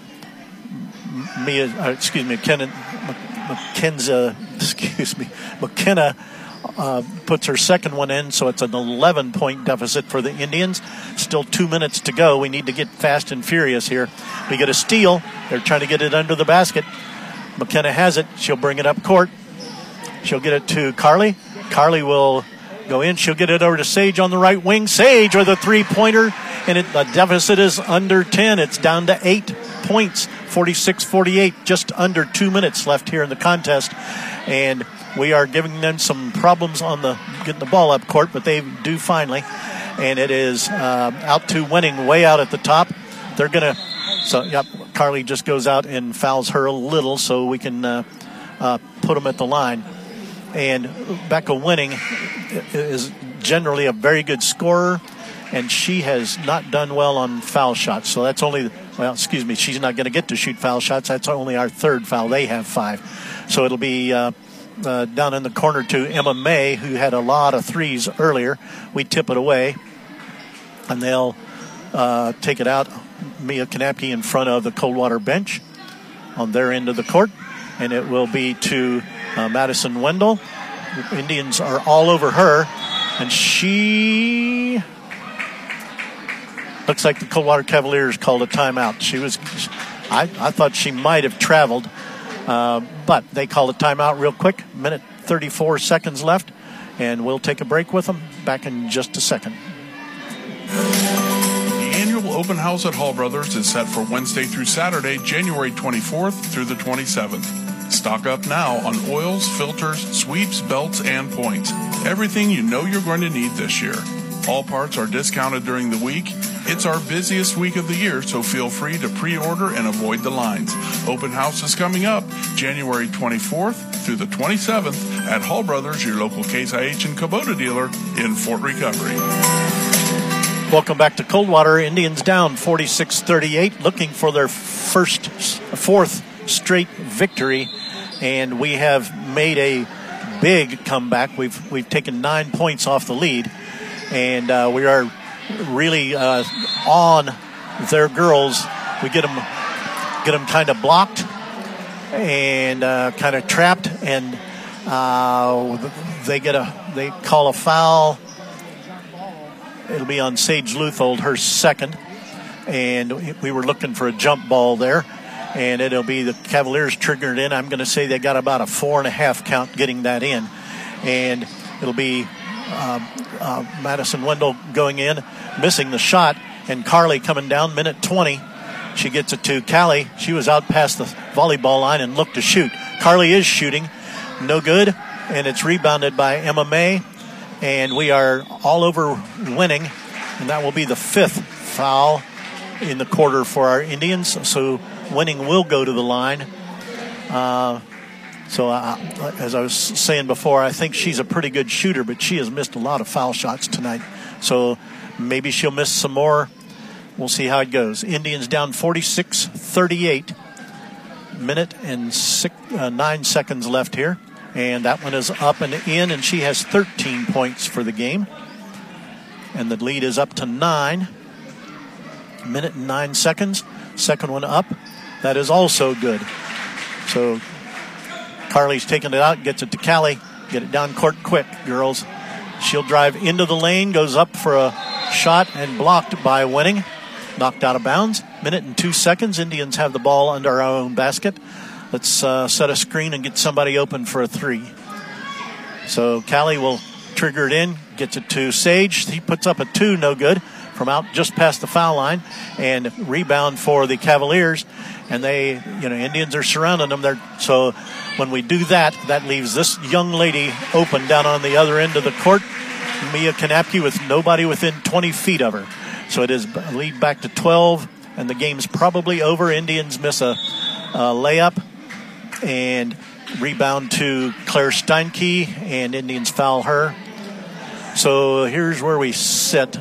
Speaker 2: McKenna puts her second one in, so it's an 11-point deficit for the Indians. Still 2 minutes to go. We need to get fast and furious here. We get a steal. They're trying to get it under the basket. McKenna has it. She'll bring it up court. She'll get it to Carly. Carly will go in. She'll get it over to Sage on the right wing. Sage with a 3-pointer, and the deficit is under 10. It's down to 8 points, 46-48. Just under 2 minutes left here in the contest, and we are giving them some problems on getting the ball up court, but they do finally. And it is out to Winning, way out at the top. They're gonna. So Carly just goes out and fouls her a little, so we can put them at the line. And Becca Winning is generally a very good scorer, and she has not done well on foul shots. So that's she's not going to get to shoot foul shots. That's only our 3rd foul. They have 5. So it'll be down in the corner to Emma May, who had a lot of 3s earlier. We tip it away, and they'll take it out. Mia Kanapke in front of the Coldwater bench on their end of the court, and it will be to Madison Wendell. The Indians are all over her, And she... Looks like the Coldwater Cavaliers called a timeout. I thought she might have traveled, but they called a timeout real quick. Minute 34 seconds left, and we'll take a break with them. Back in just a second.
Speaker 9: The annual open house at Hall Brothers is set for Wednesday through Saturday, January 24th through the 27th. Stock up now on oils, filters, sweeps, belts, and points. Everything you know you're going to need this year. All parts are discounted during the week. It's our busiest week of the year, so feel free to pre-order and avoid the lines. Open house is coming up January 24th through the 27th at Hall Brothers, your local Case IH and Kubota dealer in Fort Recovery.
Speaker 2: Welcome back to Coldwater. Indians down 46-38, looking for their fourth straight victory, and we have made a big comeback. We've taken 9 points off the lead, and we are really on their girls. We get them kind of blocked and kind of trapped, and they call a foul. It'll be on Sage Luthold, her second, and we were looking for a jump ball there, and it'll be the Cavaliers triggered in. I'm going to say they got about a 4.5 count getting that in, and it'll be Madison Wendell going in, missing the shot, and Carly coming down, minute 20. She gets it to Callie. She was out past the volleyball line and looked to shoot. Carly is shooting. No good, and it's rebounded by Emma May, and we are all over winning, and that will be the 5th foul in the quarter for our Indians, so winning will go to the line. So as I was saying before, I think she's a pretty good shooter, but she has missed a lot of foul shots tonight. So maybe she'll miss some more. We'll see how it goes. Indians down 46-38. Minute and 9 seconds left here. And that one is up and in, and she has 13 points for the game. And the lead is up to 9. Minute and 9 seconds. Second one up. That is also good. So Carly's taking it out, gets it to Callie. Get it down court quick, girls. She'll drive into the lane, goes up for a shot, and blocked by Winning. Knocked out of bounds. Minute and 2 seconds. Indians have the ball under our own basket. Let's set a screen and get somebody open for a 3. So Callie will trigger it in, gets it to Sage. He puts up a 2, no good, from out just past the foul line, and rebound for the Cavaliers. And they, Indians are surrounding them. So when we do that, that leaves this young lady open down on the other end of the court, Mia Kanapke, with nobody within 20 feet of her. So it is lead back to 12, and the game's probably over. Indians miss a layup, and rebound to Claire Steinke, and Indians foul her. So here's where we sit.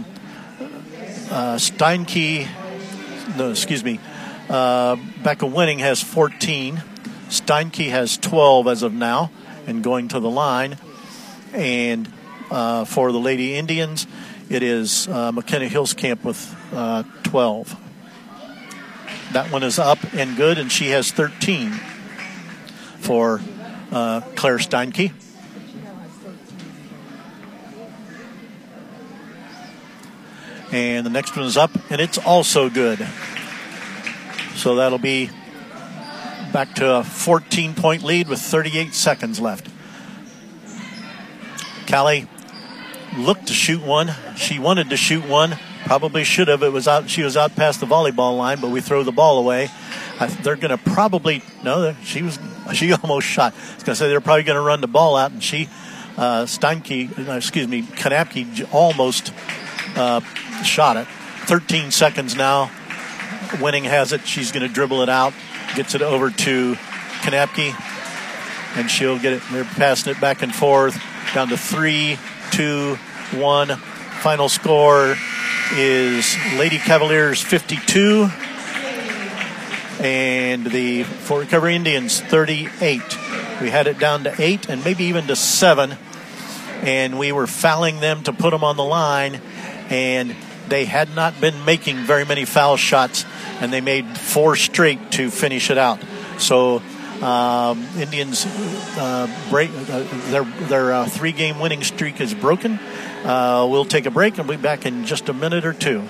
Speaker 2: Becca Winning has 14. Steinke has 12 as of now, and going to the line. And for the Lady Indians, it is McKenna Hillscamp with 12. That one is up and good, and she has 13 for Claire Steinke. And the next one is up, and it's also good. So that'll be back to a 14-point lead with 38 seconds left. Callie looked to shoot one. She wanted to shoot one. Probably should have. It was out. She was out past the volleyball line, but we throw the ball away. They're going to probably She almost shot. I was going to say they're probably going to run the ball out, and Kanapke almost shot it. 13 seconds now. Winning has it. She's going to dribble it out. Gets it over to Kanapke, and she'll get it. They're passing it back and forth. Down to 3, 2, 1. Final score is Lady Cavaliers 52 and the Fort Recovery Indians 38. We had it down to 8 and maybe even to 7, and we were fouling them to put them on the line, and they had not been making very many foul shots, and they made 4 straight to finish it out. So Indians break their 3-game winning streak is broken. We'll take a break and we'll be back in just a minute or two.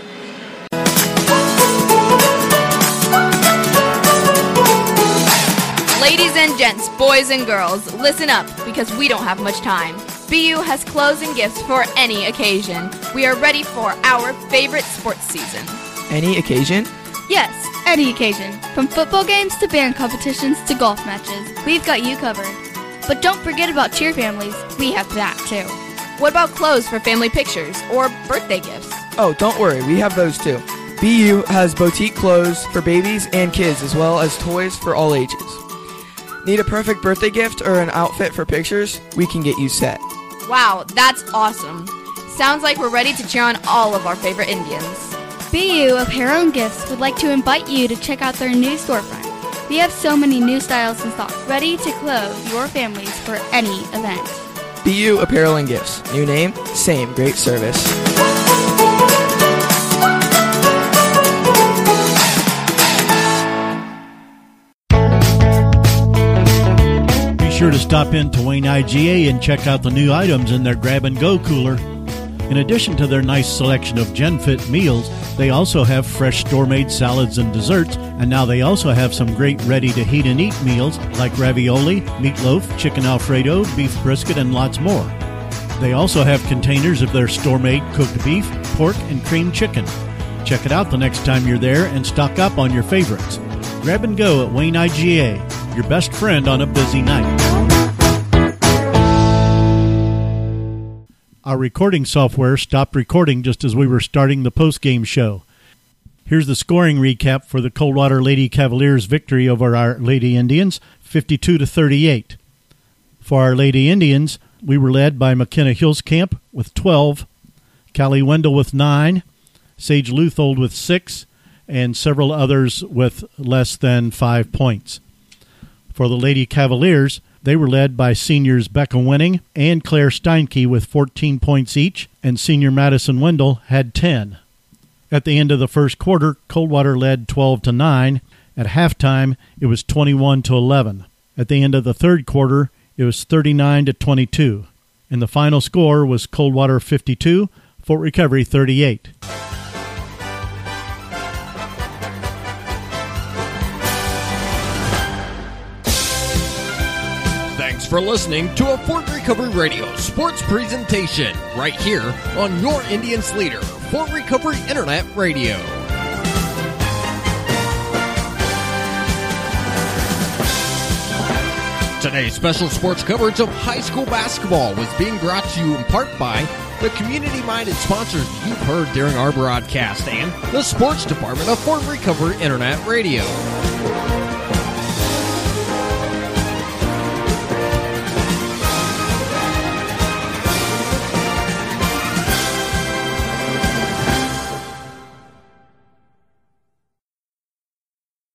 Speaker 10: Ladies and gents, boys and girls, listen up because we don't have much time. BU has clothes and gifts for any occasion. We are ready for our favorite sports season.
Speaker 11: Any occasion?
Speaker 12: Yes, any occasion. From football games to band competitions to golf matches, we've got you covered. But don't forget about cheer families. We have that too.
Speaker 10: What about clothes for family pictures or birthday gifts?
Speaker 11: Oh, don't worry, we have those too. BU has boutique clothes for babies and kids as well as toys for all ages. Need a perfect birthday gift or an outfit for pictures? We can get you set.
Speaker 10: Wow, that's awesome. Sounds like we're ready to cheer on all of our favorite Indians.
Speaker 12: BU Apparel and Gifts would like to invite you to check out their new storefront. We have so many new styles in stock, ready to clothe your families for any event.
Speaker 11: BU Apparel and Gifts. New name, same great service.
Speaker 14: Sure to stop into Wayne IGA and check out the new items in their grab-and-go cooler. In addition to their nice selection of GenFit meals, they also have fresh store-made salads and desserts, and now they also have some great ready-to-heat-and-eat meals like ravioli, meatloaf, chicken Alfredo, beef brisket, and lots more. They also have containers of their store-made cooked beef, pork, and cream chicken. Check it out the next time you're there and stock up on your favorites. Grab and go at Wayne IGA, your best friend on a busy night. Our recording software stopped recording just as we were starting the post-game show. Here's the scoring recap for the Coldwater Lady Cavaliers' victory over our Lady Indians, 52-38. For our Lady Indians, we were led by McKenna Hillscamp with 12, Callie Wendell with 9, Sage Luthold with 6, and several others with less than 5 points. For the Lady Cavaliers, they were led by seniors Becca Winning and Claire Steinke with 14 points each, and senior Madison Wendell had 10. At the end of the first quarter, Coldwater led 12-9. At halftime, it was 21-11. At the end of the third quarter, it was 39-22. And the final score was Coldwater 52, Fort Recovery 38.
Speaker 1: Thanks for listening to a Fort Recovery Radio sports presentation right here on your Indians leader, Fort Recovery Internet Radio. Today's special sports coverage of high school basketball was being brought to you in part by the community-minded sponsors you've heard during our broadcast and the sports department of Fort Recovery Internet Radio.